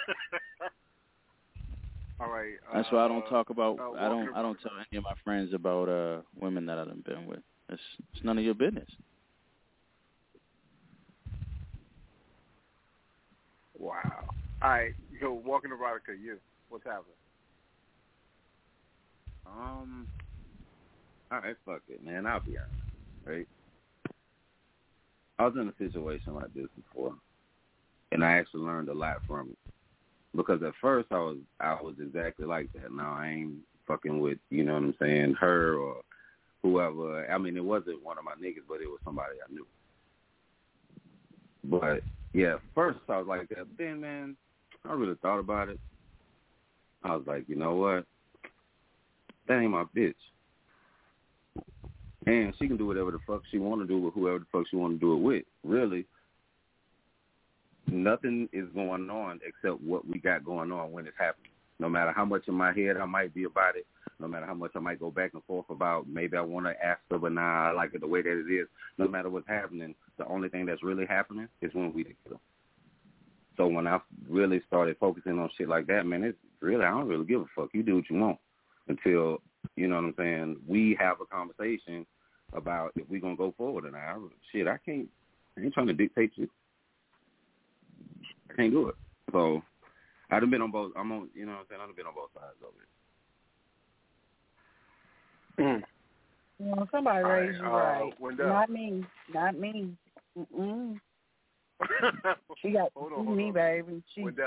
All right. That's why I don't talk about. I don't tell any of my friends about women that I've been with. It's none of your business. Wow. All right. Yo, walking erotica, you. What's happening? All right, fuck it, man. I'll be honest, right? I was in a situation like this before, and I actually learned a lot from it. Because at first I was exactly like that. Now I ain't fucking with, you know what I'm saying, her or whoever. I mean, it wasn't one of my niggas, but it was somebody I knew. But yeah, first I was like that. Then, man, I really thought about it. I was like, you know what? That ain't my bitch. And she can do whatever the fuck she want to do with whoever the fuck she want to do it with. Really, nothing is going on except what we got going on when it's happening. No matter how much in my head I might be about it, no matter how much I might go back and forth about, maybe I want to ask her, but nah, I like it the way that it is. No matter what's happening, the only thing that's really happening is when we together. So when I really started focusing on shit like that, man, it's really, I don't really give a fuck. You do what you want until, you know what I'm saying, we have a conversation about if we're gonna go forward or not. I ain't trying to dictate you. I can't do it. So I done been on both. I'm on, you know what I'm saying? I done been on both sides of it. Well, somebody raised you right. Wendell. Not me. Mm-mm. She got me, baby.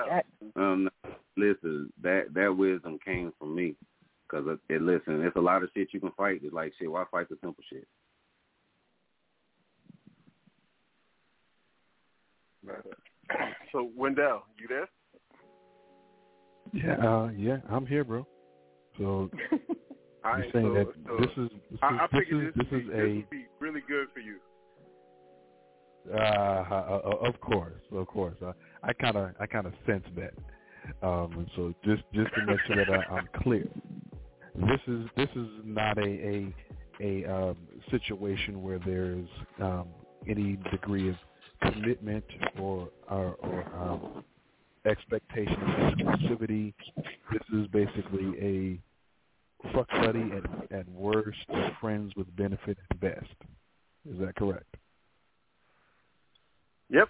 Listen, that wisdom came from me. Because, listen, it's a lot of shit you can fight. It's like, shit, why fight the simple shit? So, Wendell, you there? Yeah, I'm here, bro. So you're saying that this is be really good for you. Of course. I kind of sense that. And so just to make sure that I'm clear, this is not a situation where there's any degree of commitment or expectation of exclusivity. This is basically a fuck buddy at worst, friends with benefit at best. Is that correct? Yep.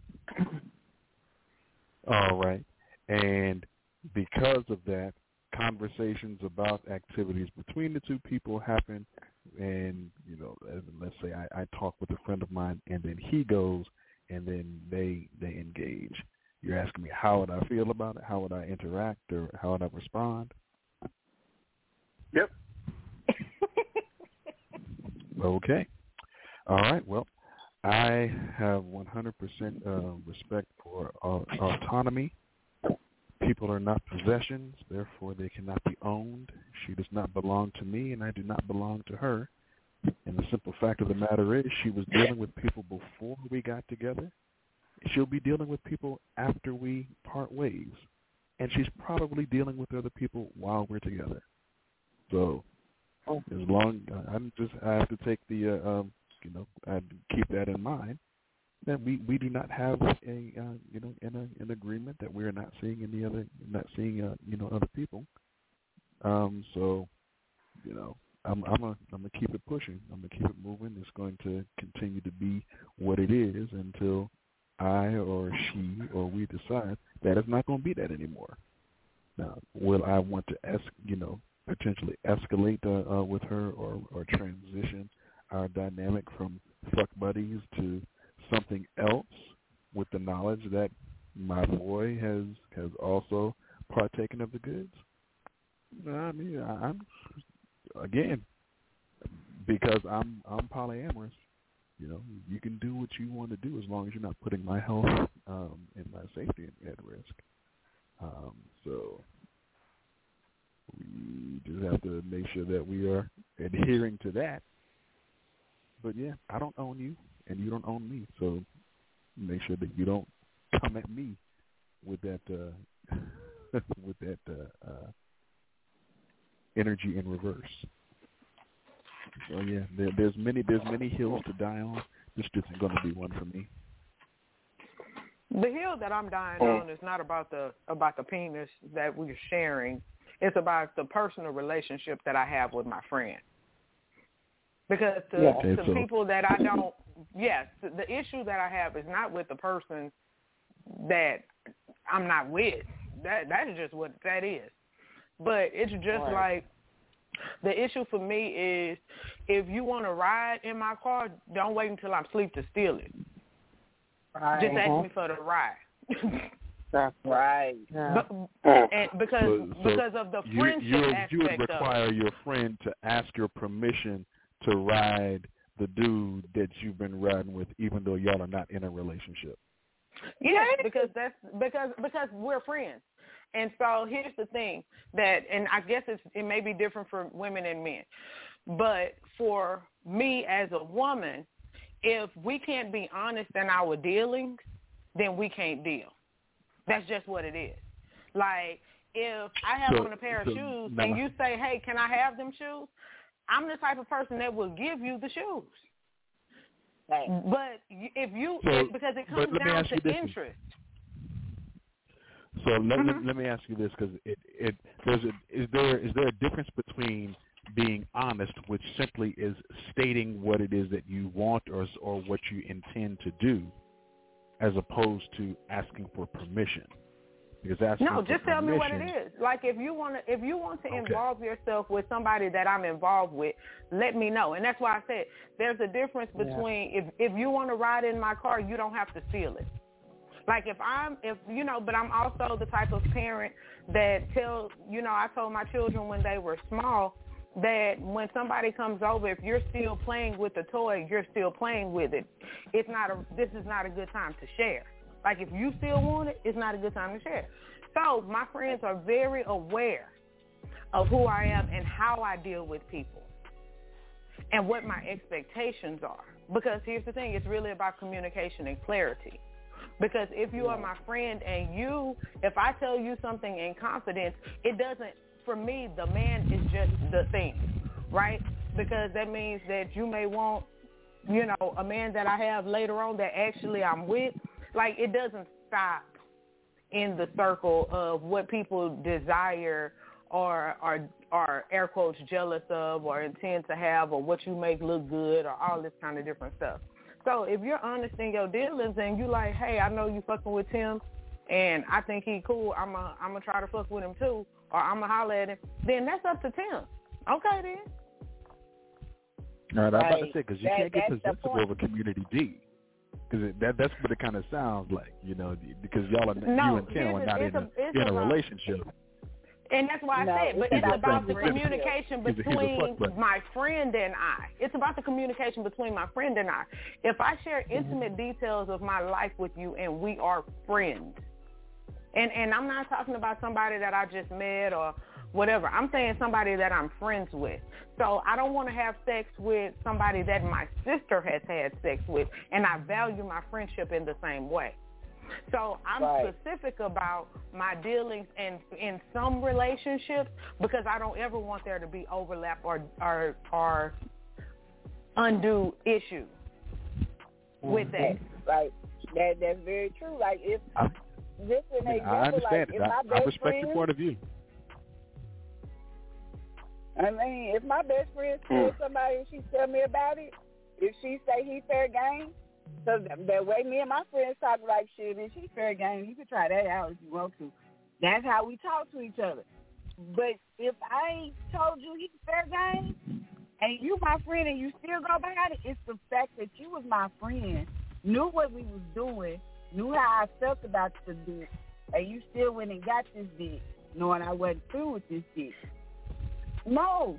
All right. And because of that, conversations about activities between the two people happen. And, let's say I talk with a friend of mine, and then he goes, and then they engage. You're asking me how would I feel about it? How would I interact, or how would I respond? Yep. Okay. All right. Well, I have 100% respect for autonomy. People are not possessions, therefore they cannot be owned. She does not belong to me, and I do not belong to her. And the simple fact of the matter is she was dealing with people before we got together. She'll be dealing with people after we part ways. And she's probably dealing with other people while we're together. So as long I have to take the I keep that in mind, that we do not have an agreement that we're not seeing other people. So I'm gonna keep it pushing. I'm gonna keep it moving. It's going to continue to be what it is until I or she or we decide that it's not going to be that anymore. Now, will I want to potentially escalate with her or transition our dynamic from fuck buddies to something else with the knowledge that my boy has also partaken of the goods? I mean, I'm again, because I'm polyamorous. You can do what you want to do as long as you're not putting my health and my safety at risk. So we just have to make sure that we are adhering to that. But yeah, I don't own you, and you don't own me. So make sure that you don't come at me with that energy in reverse. So yeah, there's many hills to die on. This isn't going to be one for me. The hill that I'm dying on is not about the penis that we're sharing. It's about the personal relationship that I have with my friend. Because to people that I don't, the issue that I have is not with the person that I'm not with. That is just what that is. But it's just like, the issue for me is, if you want to ride in my car, don't wait until I'm asleep to steal it. Right. Just ask me for the ride. That's right. Yeah. And because of the friendship aspect you would require your friend to ask your permission to ride the dude that you've been riding with, even though y'all are not in a relationship. Yes, because we're friends. And so here's the thing and I guess it may be different for women and men, but for me as a woman, if we can't be honest in our dealings, then we can't deal. That's just what it is. Like, if I have on a pair of shoes and you say, hey, can I have them shoes? I'm the type of person that will give you the shoes. Right. But because it comes down to interest. So let me ask you this, because is there a difference between being honest, which simply is stating what it is that you want or what you intend to do, as opposed to asking for permission. Because just tell me what it is. Like if you want to involve yourself with somebody that I'm involved with, let me know. And that's why I said there's a difference between if you want to ride in my car, you don't have to steal it. Like but I'm also the type of parent that I told my children when they were small that when somebody comes over, if you're still playing with the toy, you're still playing with it. This is not a good time to share. Like if you still want it, it's not a good time to share. So my friends are very aware of who I am and how I deal with people and what my expectations are. Because here's the thing, it's really about communication and clarity. Because if you are my friend and if I tell you something in confidence, it doesn't, for me, the man is just the thing, right? Because that means that you may want, a man that I have later on that actually I'm with. Like it doesn't stop in the circle of what people desire or are air quotes jealous of or intend to have or what you make look good or all this kind of different stuff. So if you're honest in your dealings and you like, hey, I know you fucking with Tim and I think he cool, I'm gonna try to fuck with him too, or I'm gonna holler at him, then that's up to Tim. Okay then. All right, I was about to say, because you can't get possessive over Community D. Because that's what it kind of sounds like, because y'all are, you and Tim are not in a relationship. And that's why I said, but it's about the communication between my friend and I. It's about the communication between my friend and I. If I share intimate details of my life with you and we are friends, and I'm not talking about somebody that I just met or whatever. I'm saying somebody that I'm friends with. So I don't want to have sex with somebody that my sister has had sex with, and I value my friendship in the same way. So I'm specific about my dealings in some relationships because I don't ever want there to be overlap or undue issues with that. Right. That's very true. Like if this is an example, I understand like if my I respect your point of view. I mean, if my best friend tells somebody and she tell me about it, if she say he fair game, so that way me and my friends talk like shit, and she fair game, you can try that out if you want to. That's how we talk to each other. But if I ain't told you he's fair game, and you my friend and you still go behind it, it's the fact that you was my friend, knew what we was doing, knew how I felt about the dick, and you still went and got this dick, knowing I wasn't through with this dick. No.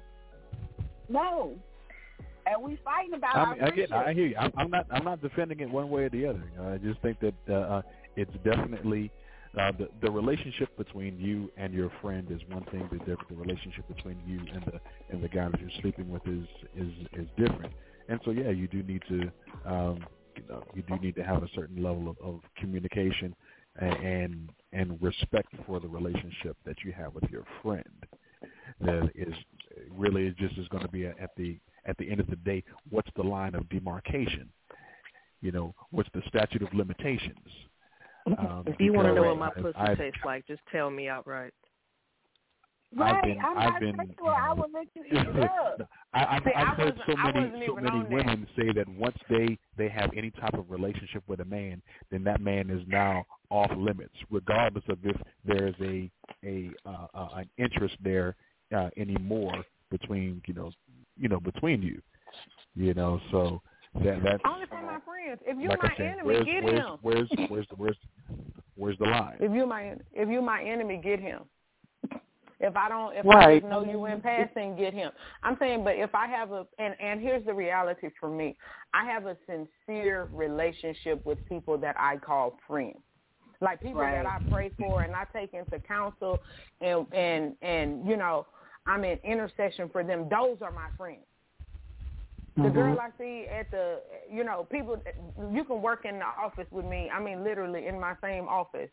And we fighting about our friendship. I hear you. I'm not defending it one way or the other. I just think that it's definitely the relationship between you and your friend is one thing. The relationship between you and the guy that you're sleeping with is different. And so you do need to have a certain level of communication and respect for the relationship that you have with your friend. That is really just is going to be at the end of the day, what's the line of demarcation? What's the statute of limitations? If you want to know what my pussy tastes like, just tell me outright. Right, I will let you eat it up. I've heard so many women say that once they have any type of relationship with a man, then that man is now off limits, regardless of if there's an interest there anymore between between you. So that's only for my friends. If you're my enemy, get him. Where's the line? If you're my enemy, get him. If I just know you in passing, get him. I'm saying, but if I have and here's the reality for me, I have a sincere relationship with people that I call friends. Like people that I pray for and I take into counsel and I'm in intercession for them. Those are my friends. The girl I see at the, people, you can work in the office with me. I mean, literally in my same office.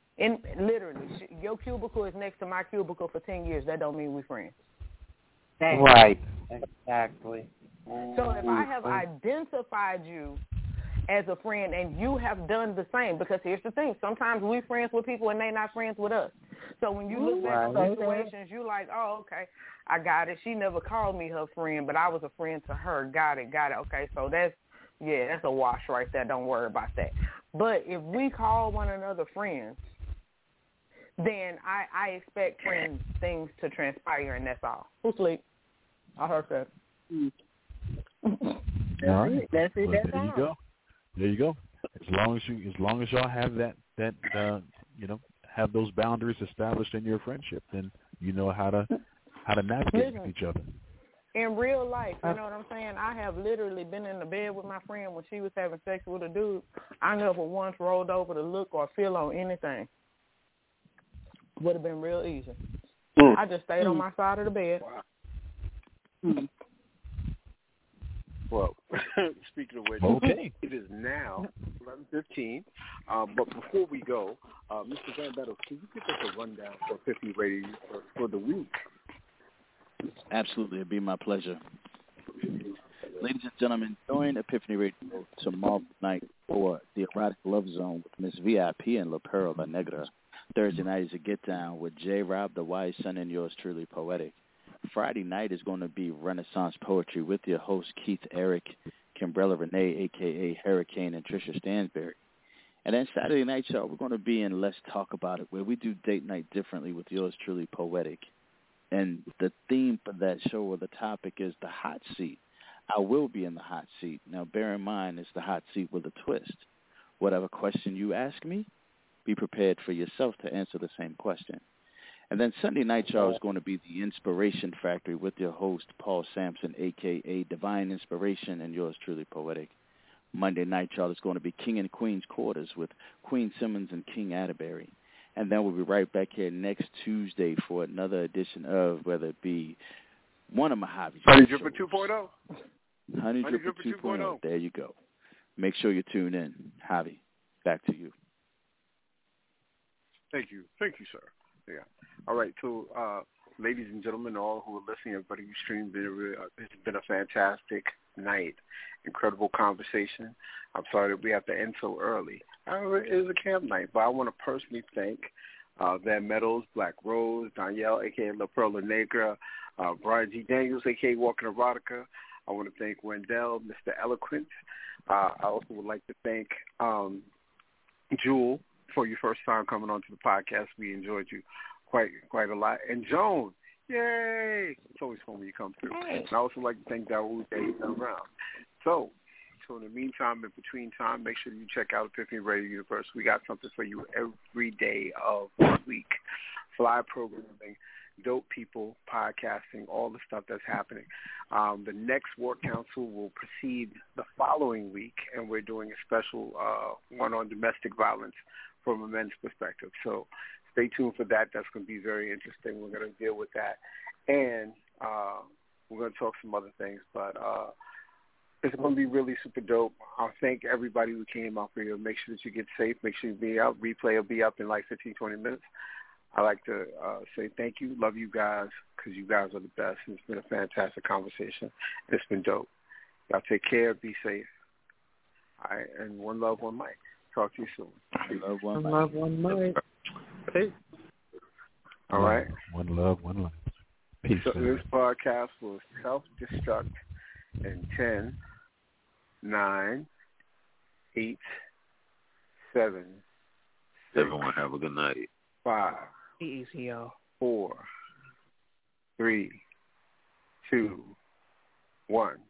Your cubicle is next to my cubicle for 10 years. That don't mean we're friends. Right. Exactly. So if I have identified you as a friend and you have done the same, because here's the thing, sometimes we're friends with people and they're not friends with us. So when you look back at situations, you like, oh, okay, I got it. She never called me her friend, but I was a friend to her. Got it. Okay, so that's a wash right there. Don't worry about that. But if we call one another friends, then I expect things to transpire, and that's all. Who's asleep? I heard that. All right. That's it. Well, there you go. There you go. As long as y'all have that have those boundaries established in your friendship, then you know how to navigate with each other. In real life, you know what I'm saying? I have literally been in the bed with my friend when she was having sex with a dude. I never once rolled over to look or feel on anything. Would have been real easy. I just stayed on my side of the bed. Wow. Well, speaking of which, it is now 11:15. But before we go, Mr. Van Battle, can you give us a rundown for Epiphany Radio for the week? Absolutely. It'd be my pleasure. Ladies and gentlemen, join Epiphany Radio tomorrow night for the Erotic Love Zone with Miss VIP and La Pearl La Negra. Thursday night is a get down with J. Rob, the wise son, and yours truly, Poetic. Friday night is going to be Renaissance Poetry with your hosts Keith Eric, Kimbrella Renee, a.k.a. Hurricane, and Trisha Stansberry. And then Saturday night, y'all, we're going to be in Let's Talk About It, where we do date night differently with yours truly, Poetic. And the theme for that show or the topic is the hot seat. I will be in the hot seat. Now, bear in mind, it's the hot seat with a twist. Whatever question you ask me, be prepared for yourself to answer the same question. And then Sunday night, y'all, is going to be the Inspiration Factory with your host, Paul Sampson, a.k.a. Divine Inspiration, and yours truly, Poetic. Monday night, y'all, is going to be King and Queen's Quarters with Queen Simmons and King Atterbury. And then we'll be right back here next Tuesday for another edition of, whether it be one of Mojave's Honey Dripper 2.0. Honey Dripper 2.0. There you go. Make sure you tune in. Javi, back to you. Thank you, sir. Yeah. All right. So, ladies and gentlemen, all who are listening, everybody who streamed, it's been a fantastic night. Incredible conversation. I'm sorry that we have to end so early. It is a camp night, but I want to personally thank Van Meadows, Black Rose, Danielle, a.k.a. La Pearl La Negra, Brian G. Daniels, a.k.a. Walking Erotica. I want to thank Wendell, Mr. Eloquent. I also would like to thank Jewel for your first time coming onto the podcast. We enjoyed you quite a lot. And Joan, yay! It's always fun when you come through. Hey. And I also like to thank Dawood that he's around. So in the meantime, in between time, make sure you check out Epiphany Radio Universe. We got something for you every day of the week. Fly programming, dope people, podcasting, all the stuff that's happening. The next War Council will proceed the following week, and we're doing a special one on domestic violence from a men's perspective. So stay tuned for that. That's going to be very interesting. We're going to deal with that. And we're going to talk some other things, but it's going to be really super dope. I'll thank everybody who came out here. Make sure that you get safe. Make sure you be out. Replay will be up in like 15, 20 minutes. I like to say thank you. Love you guys because you guys are the best. And it's been a fantastic conversation. It's been dope. Y'all take care. Be safe. All right. And one love, one mic. Talk to you soon. One love, one mic. Peace. All right. One love, one life. Peace. So this podcast will self-destruct in 10, 9, 8, 7, 6. Everyone have a good night. 5. Be easy, y'all. 4, 3, 2, 1.